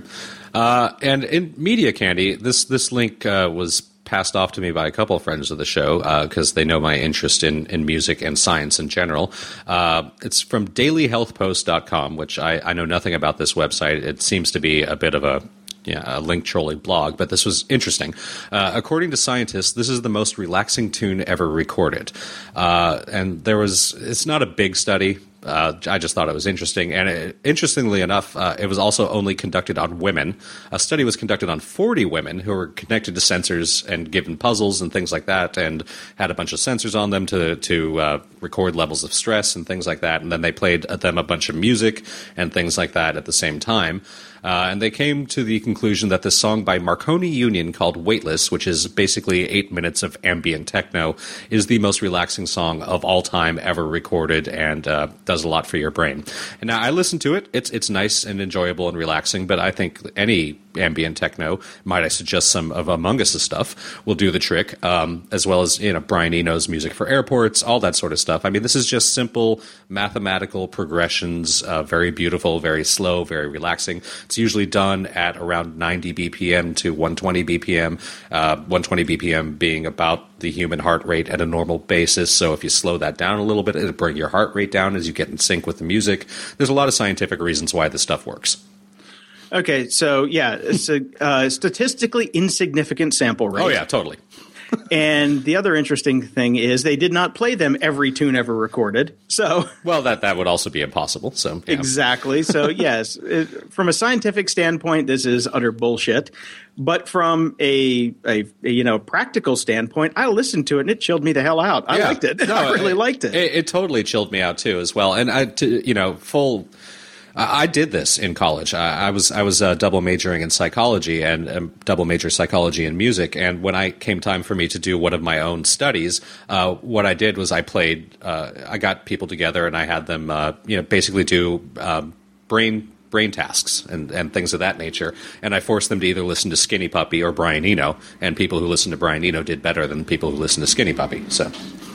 And in Media Candy, this link was passed off to me by a couple of friends of the show because they know my interest in music and science in general. It's from dailyhealthpost.com, which I know nothing about this website. It seems to be a bit of a link trolling blog, but this was interesting. According to scientists, this is the most relaxing tune ever recorded. And it's not a big study. I just thought it was interesting. And interestingly enough, it was also only conducted on women. A study was conducted on 40 women who were connected to sensors and given puzzles and things like that, and had a bunch of sensors on them to record levels of stress and things like that. And then they played them a bunch of music and things like that at the same time. And they came to the conclusion that this song by Marconi Union called Weightless, which is basically 8 minutes of ambient techno, is the most relaxing song of all time ever recorded, and does a lot for your brain. And now I listened to it. It's nice and enjoyable and relaxing, but I think any ambient techno, might I suggest some of Among Us' stuff, will do the trick, as well as Brian Eno's music for airports, all that sort of stuff. I mean, this is just simple mathematical progressions, very beautiful, very slow, very relaxing. It's usually done at around 90 BPM to 120 BPM, 120 BPM being about the human heart rate at a normal basis. So if you slow that down a little bit, it'll bring your heart rate down as you get in sync with the music. There's a lot of scientific reasons why this stuff works. Okay, so yeah, it's a statistically insignificant sample rate. Oh yeah, totally. And the other interesting thing is they did not play them every tune ever recorded. So well, that would also be impossible. So yeah. Exactly. So yes, from a scientific standpoint, this is utter bullshit. But from a practical standpoint, I listened to it and it chilled me the hell out. I liked it. No, I really liked it. It totally chilled me out too, as well. And I did this in college. I was double majoring in psychology and double major psychology and music. And when I came time for me to do one of my own studies, what I did was I got people together and I had them, basically do brain tasks and things of that nature. And I forced them to either listen to Skinny Puppy or Brian Eno. And people who listened to Brian Eno did better than people who listened to Skinny Puppy. So.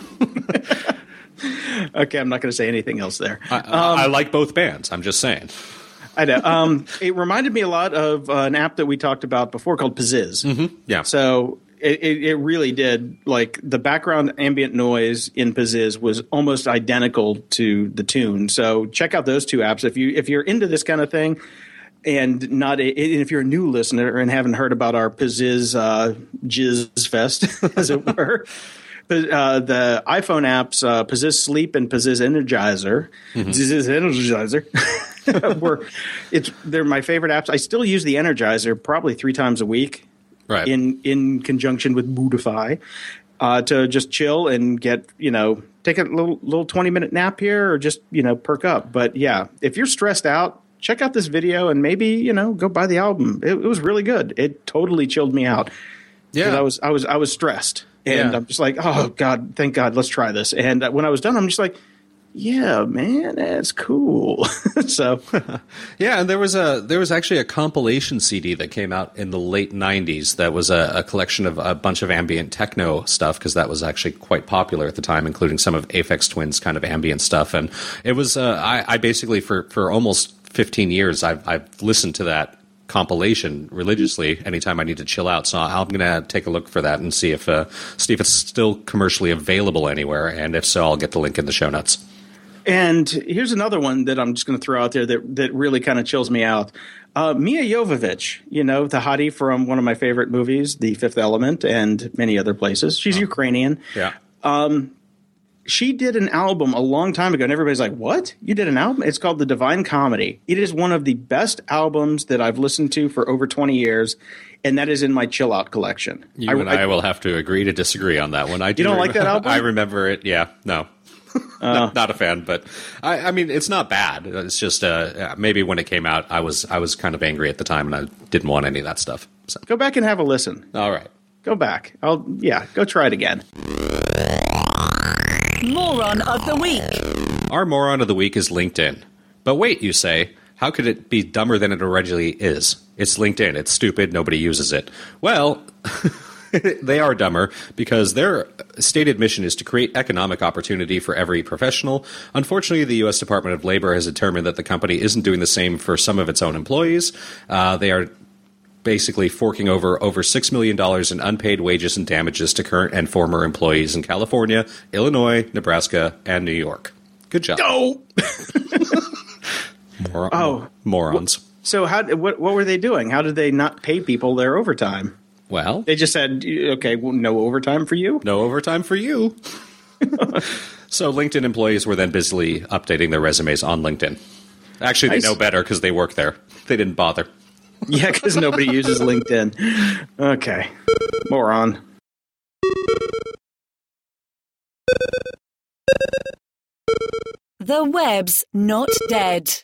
Okay, I'm not going to say anything else there. I like both bands. I'm just saying. I know. It reminded me a lot of an app that we talked about before called Pizziz. Mm-hmm. Yeah. So it really did. Like the background ambient noise in Pizziz was almost identical to the tune. So check out those two apps if you're into this kind of thing, and if you're a new listener and haven't heard about our Pizziz Jizz Fest, as it were. The iPhone apps, Pizziz Sleep and Pizziz Energizer, they're my favorite apps. I still use the Energizer probably 3 times a week, right? In conjunction with Moodify, to just chill and get take a little 20-minute nap here or just perk up. But yeah, if you're stressed out, check out this video and maybe go buy the album. It was really good. It totally chilled me out. Yeah, I was stressed. And I'm just like, oh, God, thank God, let's try this. And when I was done, I'm just like, yeah, man, that's cool. So, yeah, and there was actually a compilation CD that came out in the late '90s that was a collection of a bunch of ambient techno stuff, because that was actually quite popular at the time, including some of Aphex Twin's kind of ambient stuff. And it was I basically for almost 15 years I've listened to that compilation religiously anytime I need to chill out. So I'm going to take a look for that and see if it's still commercially available anywhere, and if so, I'll get the link in the show notes. And here's another one that I'm just going to throw out there that really kind of chills me out. Mia Jovovich, the hottie from one of my favorite movies, The Fifth Element, and many other places. She's Ukrainian. Yeah. She did an album a long time ago, and everybody's like, what? You did an album? It's called The Divine Comedy. It is one of the best albums that I've listened to for over 20 years, and that is in my chill out collection. I will have to agree to disagree on that one. You don't like that album? I remember it. Yeah, no. Not a fan, but I mean, it's not bad. It's just maybe when it came out, I was kind of angry at the time, and I didn't want any of that stuff. So. Go back and have a listen. All right. Go back. Go try it again. Moron of the Week. Our Moron of the Week is LinkedIn. But wait, you say, how could it be dumber than it originally is? It's LinkedIn. It's stupid. Nobody uses it. Well... They are dumber because their stated mission is to create economic opportunity for every professional. Unfortunately, the U.S. Department of Labor has determined that the company isn't doing the same for some of its own employees. They are basically forking over $6 million in unpaid wages and damages to current and former employees in California, Illinois, Nebraska, and New York. Good job. Oh! Morons. So what were they doing? How did they not pay people their overtime? Well, they just said, okay, well, no overtime for you? No overtime for you. So LinkedIn employees were then busily updating their resumes on LinkedIn. Actually, they know better because they work there. They didn't bother. Yeah, because nobody uses LinkedIn. Okay. Moron. The web's not dead.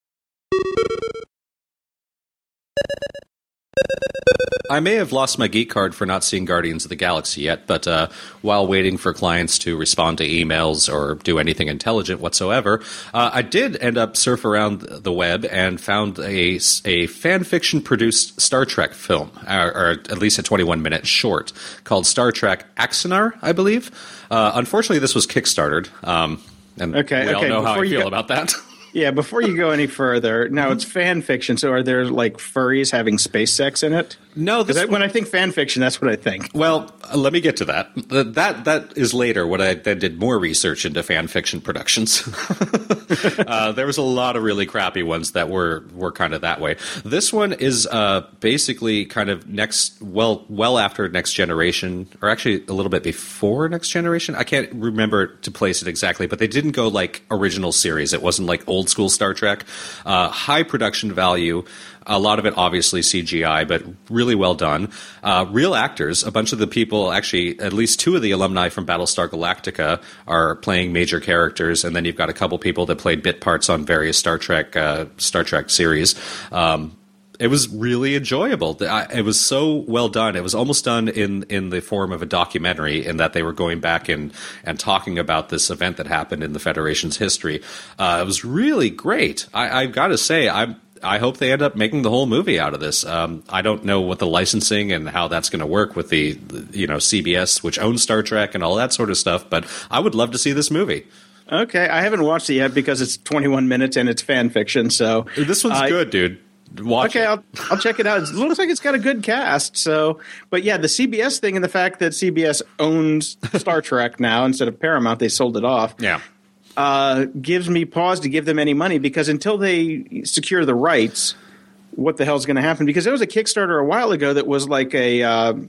I may have lost my geek card for not seeing Guardians of the Galaxy yet, but while waiting for clients to respond to emails or do anything intelligent whatsoever, I did end up surf around the web and found a fan fiction produced Star Trek film, or at least a 21-minute short called Star Trek Axanar, I believe. Unfortunately, this was Kickstarted, and we all know how I feel about that. Yeah, before you go any further, now it's fan fiction, so are there like furries having space sex in it? No, when I think fan fiction, that's what I think. Well, let me get to that. That is later when I then did more research into fan fiction productions. There was a lot of really crappy ones that were kind of that way. This one is basically kind of well after Next Generation, or actually a little bit before Next Generation. I can't remember to place it exactly, but they didn't go like original series. It wasn't like old school Star Trek. High production value. A lot of it obviously CGI, but really well done. Real actors. A bunch of the people, actually, at least two of the alumni from Battlestar Galactica are playing major characters, and then you've got a couple people that played bit parts on various Star Trek series. It was really enjoyable. It was so well done. It was almost done in the form of a documentary, in that they were going back and talking about this event that happened in the Federation's history. It was really great. I've got to say, I hope they end up making the whole movie out of this. I don't know what the licensing and how that's going to work with the CBS, which owns Star Trek and all that sort of stuff, but I would love to see this movie. Okay, I haven't watched it yet because it's 21 minutes and it's fan fiction. So this one's good, dude. Watch it. I'll check it out. It looks like it's got a good cast. So, but yeah, the CBS thing and the fact that CBS owns Star Trek now instead of Paramount, they sold it off. Yeah. Gives me pause to give them any money, because until they secure the rights, what the hell's going to happen? Because there was a Kickstarter a while ago that was like a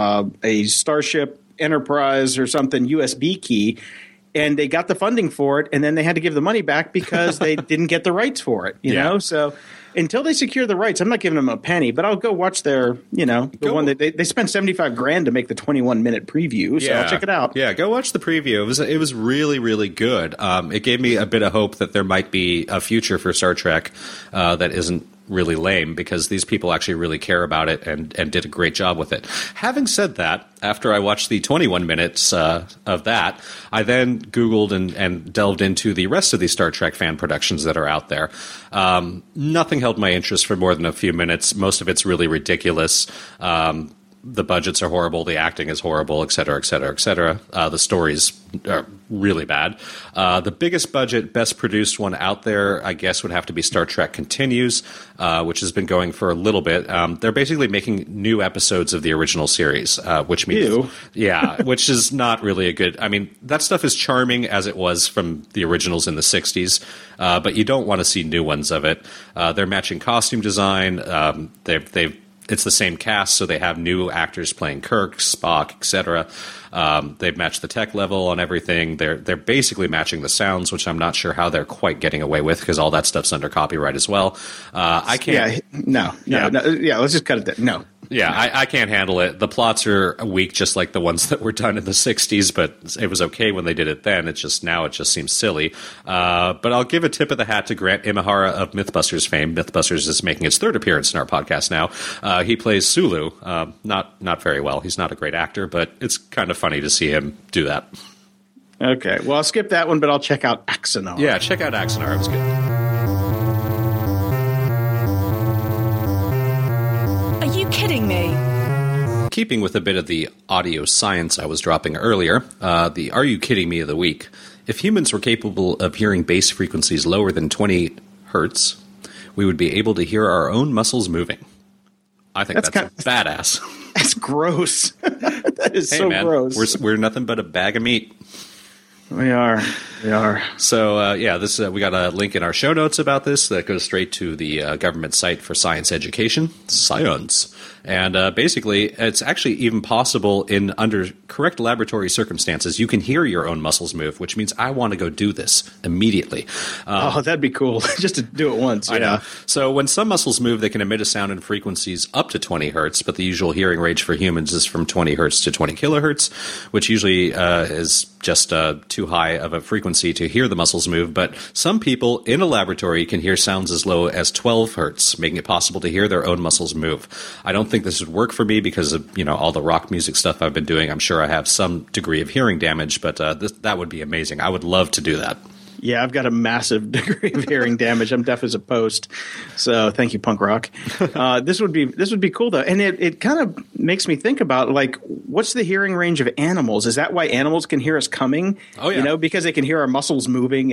Starship Enterprise or something USB key, and they got the funding for it, and then they had to give the money back because they didn't get the rights for it. You know, so until they secure the rights, I'm not giving them a penny, but I'll go watch their, one that they spent $75,000 to make the 21-minute preview. So I'll check it out. Yeah, go watch the preview. It was really, really good. It gave me a bit of hope that there might be a future for Star Trek that isn't really lame because these people actually really care about it and did a great job with it. Having said that, after I watched the 21 minutes of that, I then Googled and delved into the rest of the Star Trek fan productions that are out there. Nothing held my interest for more than a few minutes. Most of it's really ridiculous. The budgets are horrible, the acting is horrible, et cetera, et cetera, et cetera. The stories are really bad. The biggest budget, best produced one out there, I guess, would have to be Star Trek Continues, which has been going for a little bit. They're basically making new episodes of the original series, which means, which is not really a good. I mean, that stuff is charming as it was from the originals in the 60s, but you don't want to see new ones of it. They're matching costume design. It's the same cast, so they have new actors playing Kirk, Spock, etc. They've matched the tech level on everything. They're basically matching the sounds, which I'm not sure how they're quite getting away with because all that stuff's under copyright as well. I can't. No. Let's just cut it there. No. Yeah, I can't handle it. The plots are weak, just like the ones that were done in the 60s, but it was okay when they did it then. Now it just seems silly. But I'll give a tip of the hat to Grant Imahara of Mythbusters fame. Mythbusters is making its third appearance in our podcast now. He plays Sulu. Not very well. He's not a great actor, but it's kind of funny to see him do that. Okay, well, I'll skip that one, but I'll check out Axanar. Yeah, check out Axanar. It was good. Are you kidding me? Keeping with a bit of the audio science I was dropping earlier, the Are You Kidding Me of the week. If humans were capable of hearing bass frequencies lower than 20 hertz, we would be able to hear our own muscles moving. I think that's badass. That's gross. That is gross. We're nothing but a bag of meat. We are. So, we got a link in our show notes about this that goes straight to the government site for science education, Science. And basically, it's actually even possible under correct laboratory circumstances, you can hear your own muscles move, which means I want to go do this immediately. That'd be cool. Just to do it once. I know. So when some muscles move, they can emit a sound in frequencies up to 20 hertz, but the usual hearing range for humans is from 20 hertz to 20 kilohertz, which usually is just too high of a frequency to hear the muscles move. But some people in a laboratory can hear sounds as low as 12 hertz, making it possible to hear their own muscles move. I don't think this would work for me because of all the rock music stuff I've been doing. I'm sure I have some degree of hearing damage, but that would be amazing. I would love to do that. Yeah, I've got a massive degree of hearing damage. I'm deaf as a post. So thank you, punk rock. This would be cool though, and it kind of makes me think about what's the hearing range of animals? Is that why animals can hear us coming? Oh yeah, because they can hear our muscles moving,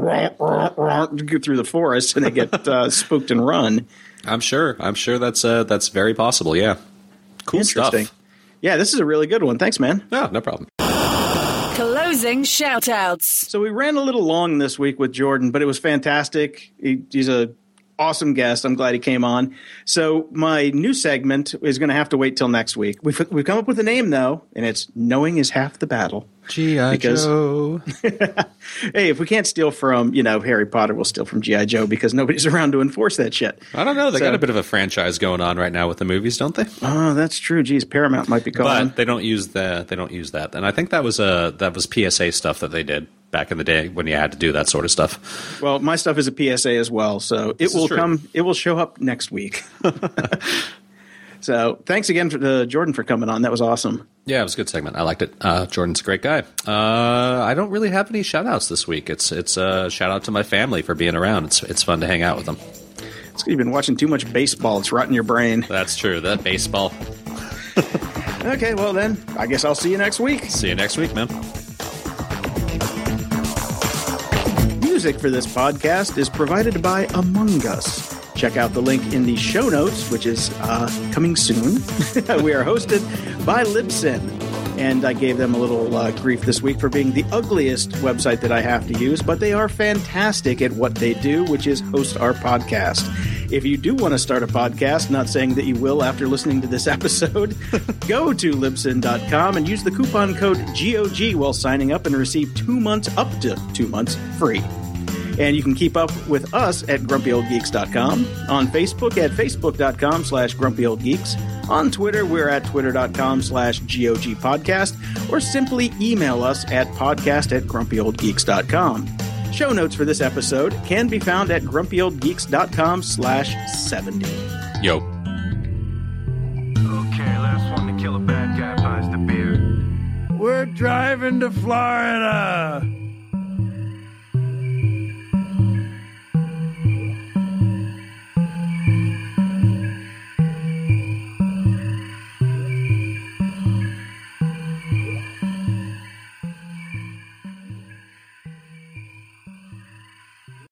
through the forest, and they get spooked and run. I'm sure that's very possible. Yeah, cool stuff. Yeah, this is a really good one. Thanks, man. Oh, no problem. Closing shout-outs. So we ran a little long this week with Jordan, but it was fantastic. He's a awesome guest. I'm glad he came on. So my new segment is going to have to wait till next week. We've come up with a name, though, and it's Knowing is Half the Battle. G.I. Joe. Hey, if we can't steal from, Harry Potter, we'll steal from G.I. Joe because nobody's around to enforce that shit. I don't know. They got a bit of a franchise going on right now with the movies, don't they? Oh, that's true. Geez, Paramount might be calling. But they don't use that. And I think that was PSA stuff that they did back in the day when you had to do that sort of stuff. Well, my stuff is a PSA as well, so it will show up next week. So thanks again to Jordan for coming on. That was awesome. Yeah, it was a good segment. I liked it. Jordan's a great guy. I don't really have any shout-outs this week. It's a shout-out to my family for being around. It's fun to hang out with them. It's you've been watching too much baseball. It's rotting your brain. That's true. That baseball. Okay, well then, I guess I'll see you next week. See you next week, man. Music for this podcast is provided by Among Us. Check out the link in the show notes, which is coming soon. We are hosted by Libsyn, and I gave them a little grief this week for being the ugliest website that I have to use, but they are fantastic at what they do, which is host our podcast. If you do want to start a podcast, not saying that you will after listening to this episode, go to Libsyn.com and use the coupon code GOG while signing up and receive 2 months, up to 2 months, free. And you can keep up with us at grumpyoldgeeks.com, on Facebook at facebook.com/grumpyoldgeeks, on Twitter we're at twitter.com/GOG podcast, or simply email us at podcast@grumpyoldgeeks.com. Show notes for this episode can be found at grumpyoldgeeks.com/70. Yo. Okay, last one to kill a bad guy buys the beer. We're driving to Florida.